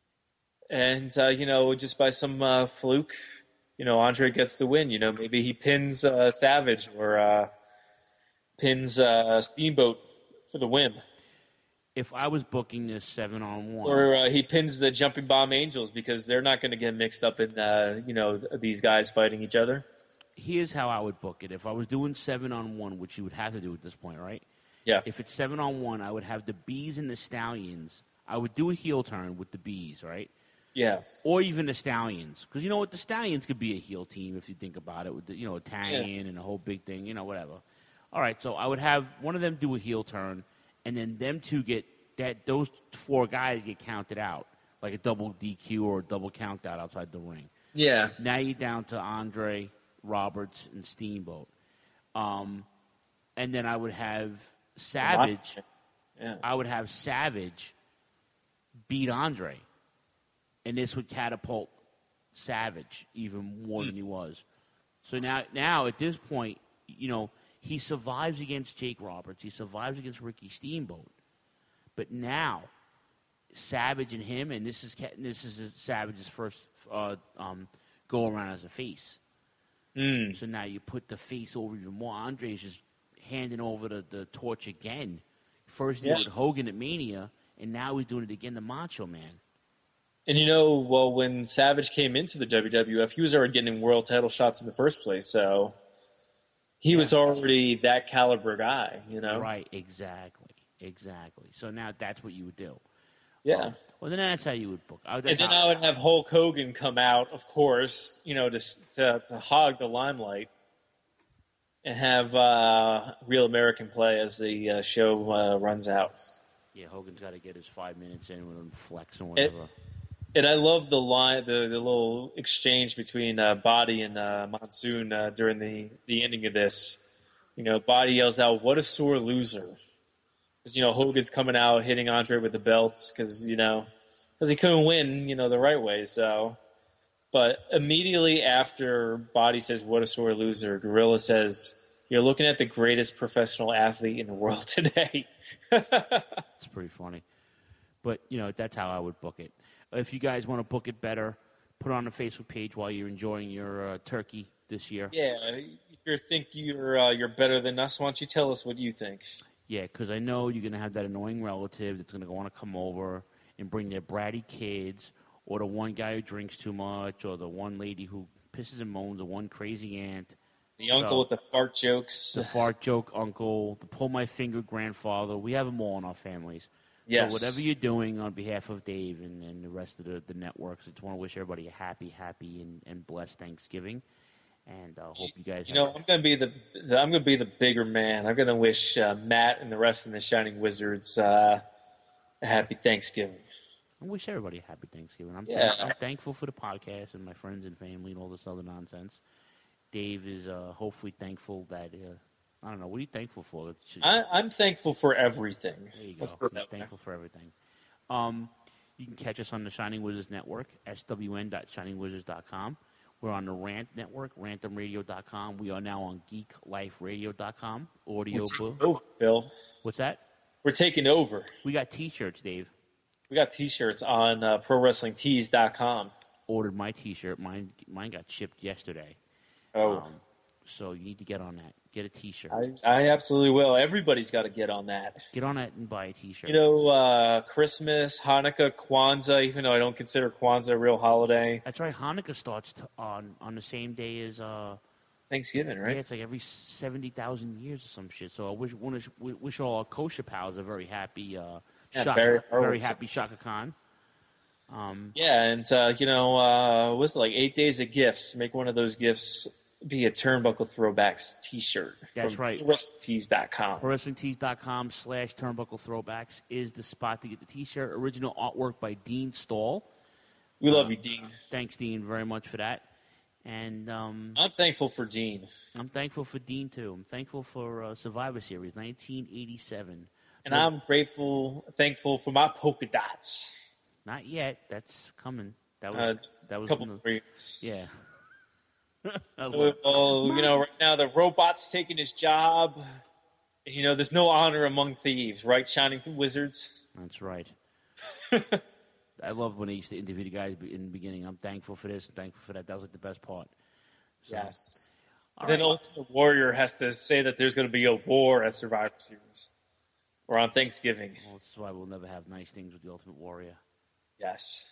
and uh, you know, just by some uh, fluke, you know, Andre gets the win. You know, maybe he pins uh, Savage or uh, pins uh, Steamboat for the win. If I was booking this seven on one, Or uh, he pins the Jumping Bomb Angels because they're not going to get mixed up in, uh, you know, th- these guys fighting each other. here's how I would book it. If I was doing seven on one, which you would have to do at this point, right? Yeah. If it's seven on one, I would have the Bees and the Stallions. I would do a heel turn with the Bees, right? Yeah. Or even the Stallions, because you know what, the Stallions could be a heel team if you think about it, with the, you know, Italian and the whole big thing, you know, whatever. All right, so I would have one of them do a heel turn, and then them two get that those four guys get counted out, like a double D Q or a double count out outside the ring. Yeah. Now you're down to Andre, Roberts, and Steamboat. Um, and then I would have Savage. Yeah. I would have Savage beat Andre. And this would catapult Savage even more than he was. So now, now at this point, you know, he survives against Jake Roberts. He survives against Ricky Steamboat. But now, Savage and him, and this is this is Savage's first uh, um, go around as a face. Mm. So now you put the face over even more. Andre's just handing over the, the torch again. First he Yeah. did it with Hogan at Mania, and now he's doing it again to Macho Man. And you know, well, when Savage came into the W W F, he was already getting world title shots in the first place, so he was already that caliber guy, you know? Right, exactly. Exactly. So now that's what you would do. Yeah. Um, well, then that's how you would book. I would, And that's then how- I would have Hulk Hogan come out, of course, you know, to to, to hog the limelight, and have uh, Real American play as the uh, show uh, runs out. yeah, Hogan's got to get his five minutes in with him flex and whatever. And I love the line, the, the little exchange between uh, Body and uh, Monsoon uh, during the, the ending of this. You know, Body yells out, "What a sore loser!" Because you know Hogan's coming out hitting Andre with the belts because you know because he couldn't win, you know, the right way. So, but immediately after Body says, "What a sore loser," Gorilla says, "You're looking at the greatest professional athlete in the world today." It's pretty funny. But, you know, that's how I would book it. If you guys want to book it better, put it on the Facebook page while you're enjoying your uh, turkey this year. Yeah, you think you're uh, you're better than us? Why don't you tell us what you think? Yeah, because I know you're going to have that annoying relative that's going to want to come over and bring their bratty kids, or the one guy who drinks too much, or the one lady who pisses and moans, the one crazy aunt. The uncle So- with the fart jokes. The fart joke uncle, the pull my finger grandfather. We have them all in our families. Yes. So whatever you're doing on behalf of Dave and, and the rest of the, the networks, I just want to wish everybody a happy, happy, and, and blessed Thanksgiving. And I uh, hope you guys. You have know, I'm gonna be the, the I'm gonna be the bigger man. I'm gonna wish uh, Matt and the rest of the Shining Wizards uh, a happy Thanksgiving. I wish everybody a happy Thanksgiving. I'm, Yeah. I'm thankful for the podcast and my friends and family and all this other nonsense. Dave is uh, hopefully thankful that uh, I don't know. What are you thankful for? Should, I, I'm thankful for everything. There you go. Let's put it You're that way. thankful for everything. Um, you can catch us on the Shining Wizards Network, S W N dot shining wizards dot com. We're on the Rant Network, rantom radio dot com. We are now on geek life radio dot com. Audio We're taking book. over, Phil. What's that? We're taking over. We got T-shirts, Dave. We got T-shirts on uh, pro wrestling tees dot com. Ordered my T-shirt. Mine, mine got shipped yesterday. Oh, Um, so you need to get on that. Get a T-shirt. I, I absolutely will. Everybody's got to get on that. Get on that and buy a T-shirt. You know, uh, Christmas, Hanukkah, Kwanzaa, even though I don't consider Kwanzaa a real holiday. That's right. Hanukkah starts t- on on the same day as uh, Thanksgiving, right? yeah, it's like every seventy thousand years or some shit. So I wish wish, wish all our kosher pals a very happy, uh, Yeah, Shaka, Barry very Horowitz. happy Shaka Khan. Um, Yeah, and, uh, you know, uh, what's it, like eight days of gifts? Make one of those gifts be a Turnbuckle Throwbacks T-shirt. That's from right. pro wrestling tees dot com. pro wrestling tees dot com slash turnbuckle throwbacks is the spot to get the T-shirt. Original artwork by Dean Stahl. We love you, Dean. Thanks, Dean, very much for that. And um, I'm thankful for Dean. I'm thankful for Dean, too. I'm thankful for uh, Survivor Series, nineteen eighty-seven. And I'm grateful, thankful for my polka dots. Not yet. That's coming. That was Uh, that A was couple in the- of weeks. yeah. I love- Well, you know, right now the robot's taking his job. And, you know, there's no honor among thieves, right, Shining Wizards? That's right. I love when they used to interview the guys in the beginning. I'm thankful for this and thankful for that. That was like the best part. So, Yes. all Then right. Ultimate Warrior has to say that there's going to be a war at Survivor Series. Or on Thanksgiving. Well, that's why we'll never have nice things with the Ultimate Warrior. Yes.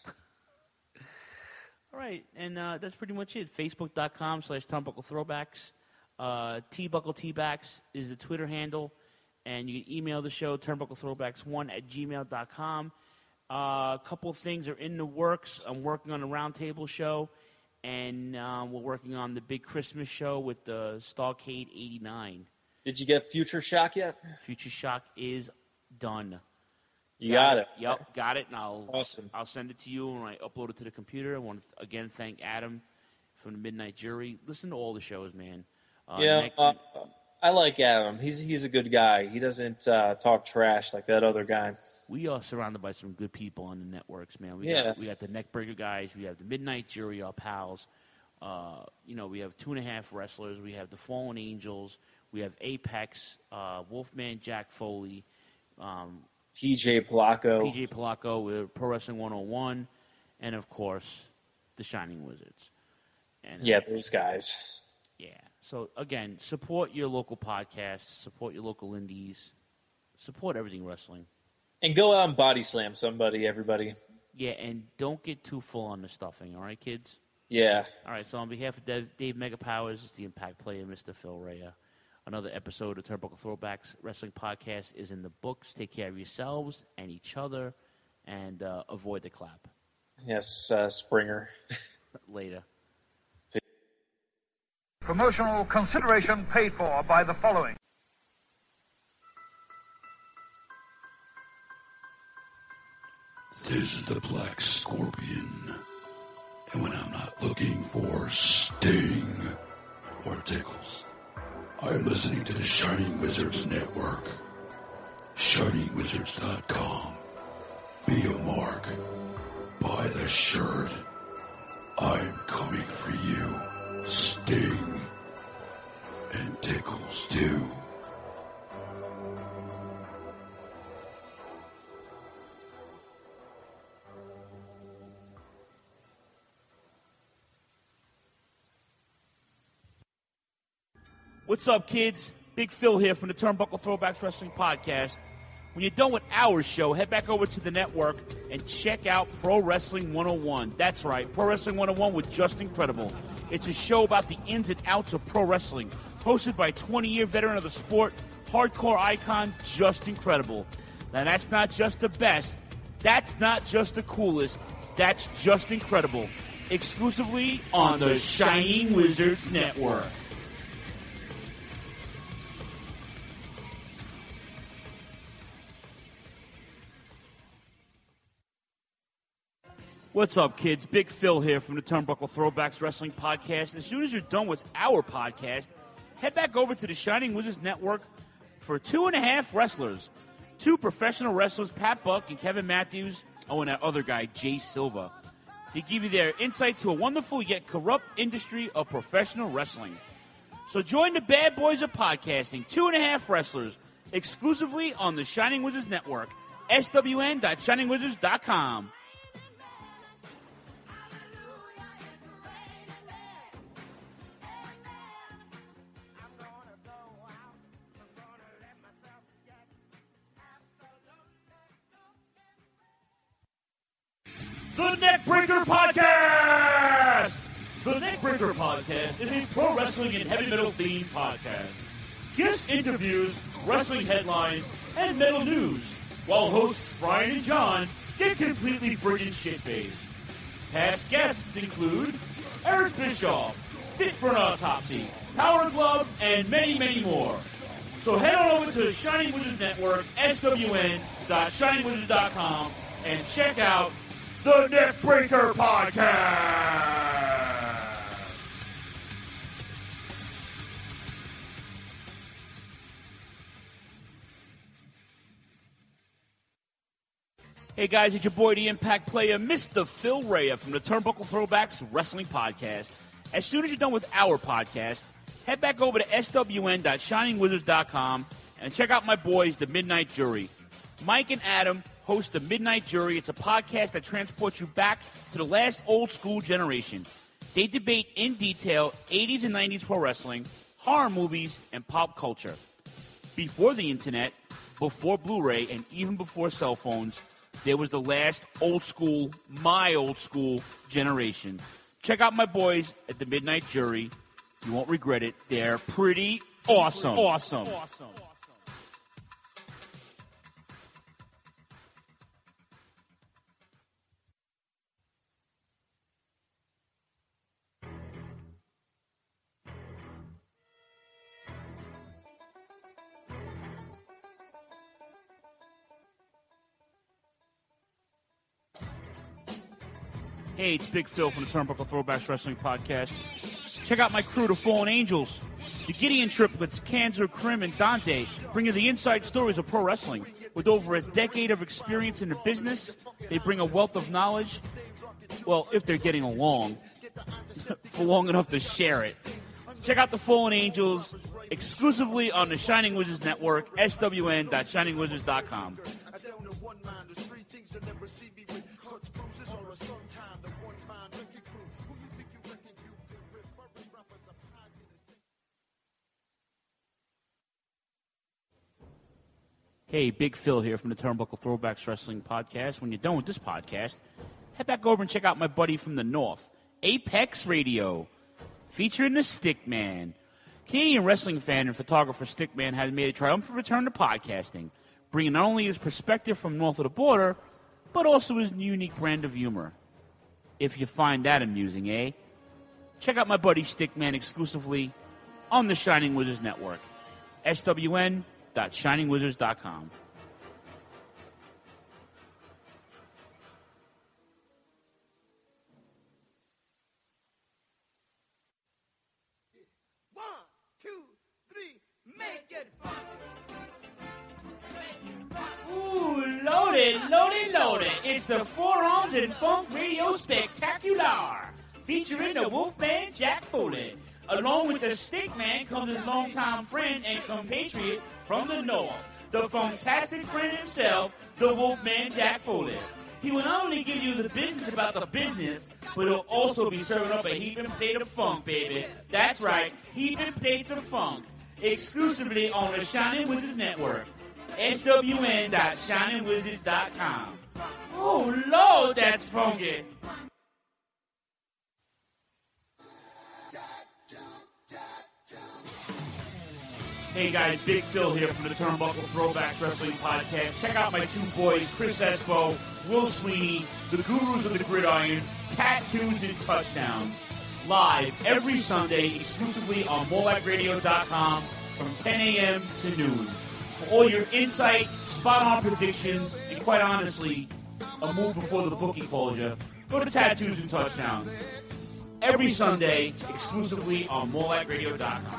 All right, and uh, that's pretty much it. Facebook.com slash Turnbuckle Throwbacks. Uh, T-Buckle T-Backs is the Twitter handle. And you can email the show, turnbucklethrowbacks one at gmail dot com. Uh, a couple of things are in the works. I'm working on a roundtable show. And uh, we're working on the big Christmas show with the Starcade eighty-nine. Did you get Future Shock yet? Future Shock is done. You got it. Yep, got it. And I'll, Awesome. I'll send it to you when I upload it to the computer. I want to, again, thank Adam from the Midnight Jury. Listen to all the shows, man. Uh, Yeah, Nick- uh, I like Adam. He's he's a good guy. He doesn't uh, talk trash like that other guy. we are surrounded by some good people on the networks, man. We Yeah. got, we got the Neckbreaker guys. We have the Midnight Jury, our pals. Uh, you know, we have Two and a Half Wrestlers. We have the Fallen Angels. We have Apex, uh, Wolfman Jack Foley, um, P J Polacco. P J Polacco with Pro Wrestling one oh one, and, of course, the Shining Wizards. And, uh, Yeah, those guys. Yeah. So, again, support your local podcasts, support your local indies, support everything wrestling. And go out and body slam somebody, everybody. Yeah, and don't get too full on the stuffing, all right, kids? Yeah. All right, so on behalf of Dave, Dave Megapowers, it's the Impact Player, Mister Phil Rea. Another episode of Turnbuckle Throwbacks Wrestling Podcast is in the books. Take care of yourselves and each other, and uh, avoid the clap. Yes, uh, Springer. Later. Promotional consideration paid for by the following. This is the Black Scorpion. And when I'm not looking for sting or tickles, I'm listening to the Shining Wizards Network. shining wizards dot com. Be a mark. Buy the shirt. I'm coming for you. Sting. And tickles too. What's up, kids? Big Phil here from the Turnbuckle Throwbacks Wrestling Podcast. When you're done with our show, head back over to the network and check out Pro Wrestling one oh one. That's right, Pro Wrestling one oh one with Just Incredible. It's a show about the ins and outs of pro wrestling, hosted by twenty-year veteran of the sport, hardcore icon, Just Incredible. Now, that's not just the best. That's not just the coolest. That's Just Incredible. Exclusively on the Shining Wizards Network. What's up, kids? Big Phil here from the Turnbuckle Throwbacks Wrestling Podcast. As soon as you're done with our podcast, head back over to the Shining Wizards Network for Two and a Half Wrestlers. Two professional wrestlers, Pat Buck and Kevin Matthews, oh, and that other guy, Jay Silva. They give you their insight to a wonderful yet corrupt industry of professional wrestling. So join the bad boys of podcasting, Two and a Half Wrestlers, exclusively on the Shining Wizards Network, S W N dot shining wizards dot com. The Neckbreaker Podcast! The Neckbreaker Podcast is a pro wrestling and heavy metal themed podcast. Guest interviews, wrestling headlines, and metal news, while hosts Brian and John get completely friggin' shit-faced. Past guests include Eric Bischoff, Fit for an Autopsy, Power Glove, and many, many more. So head on over to the Shining Wizards Network, S W N dot shining wizards dot com, and check out The Neckbreaker Podcast! Hey guys, it's your boy, the Impact Player, Mister Phil Rhea from the Turnbuckle Throwbacks Wrestling Podcast. As soon as you're done with our podcast, head back over to S W N dot shining wizards dot com and check out my boys, the Midnight Jury. Mike and Adam host the Midnight Jury. It's a podcast that transports you back to the last old school generation. They debate in detail eighties and nineties pro wrestling, horror movies, and pop culture. Before the internet, before Blu-ray, and even before cell phones, there was the last old school, my old school generation. Check out my boys at the Midnight Jury. You won't regret it. They're pretty awesome. Awesome. Awesome. Hey, it's Big Phil from the Turnbuckle Throwbacks Wrestling Podcast. Check out my crew, the Fallen Angels. The Gideon triplets, Kanzer, Krim, and Dante, bring you the inside stories of pro wrestling. With over a decade of experience in the business, they bring a wealth of knowledge, well, if they're getting along, for long enough to share it. Check out the Fallen Angels exclusively on the Shining Wizards Network, S W N dot shining wizards dot com. Hey, Big Phil here from the Turnbuckle Throwbacks Wrestling Podcast. When you're done with this podcast, head back over and check out my buddy from the North, Apex Radio, featuring the Stickman. Canadian wrestling fan and photographer Stickman has made a triumphant return to podcasting, bringing not only his perspective from north of the border, but also his unique brand of humor. If you find that amusing, eh? Check out my buddy Stickman exclusively on the Shining Wizards Network, S W N dot shining wizards dot com. One, two, three, make it fun. Ooh, loaded, loaded, loaded. It's the Forearms and Funk Radio Spectacular, featuring the Wolfman Jack Foley. Along with the Stickman comes his longtime friend and compatriot from the North, the fantastic friend himself, the Wolfman Jack Foley. He will not only give you the business about the business, but he'll also be serving up a heaping plate of funk, baby. That's right, heaping plates of funk, exclusively on the Shining Wizards Network, S W N dot shining wizards dot com. Oh, Lord, that's funky. Hey guys, Big Phil here from the Turnbuckle Throwbacks Wrestling Podcast. Check out my two boys, Chris Espo, Will Sweeney, the gurus of the gridiron, tattoos and touchdowns. Live every Sunday, exclusively on more like radio dot com from ten a.m. to noon. For all your insight, spot-on predictions, and quite honestly, a move before the bookie calls you, go to Tattoos and Touchdowns. Every Sunday, exclusively on more like radio dot com.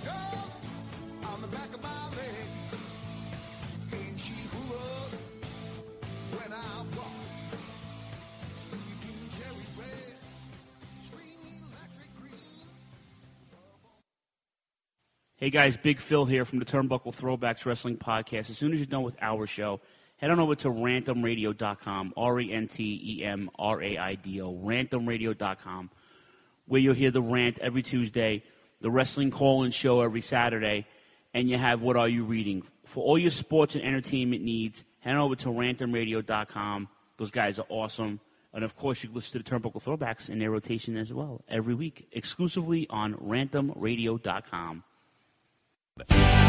Hey guys, Big Phil here from the Turnbuckle Throwbacks Wrestling Podcast. As soon as you're done with our show, head on over to rantom radio dot com, R E N T E M R A I D O, rantom radio dot com, where you'll hear the rant every Tuesday, the wrestling call-in show every Saturday, and you have What Are You Reading? For all your sports and entertainment needs, head on over to rantom radio dot com. Those guys are awesome. And, of course, you can listen to the Turnbuckle Throwbacks in their rotation as well every week, exclusively on rantom radio dot com.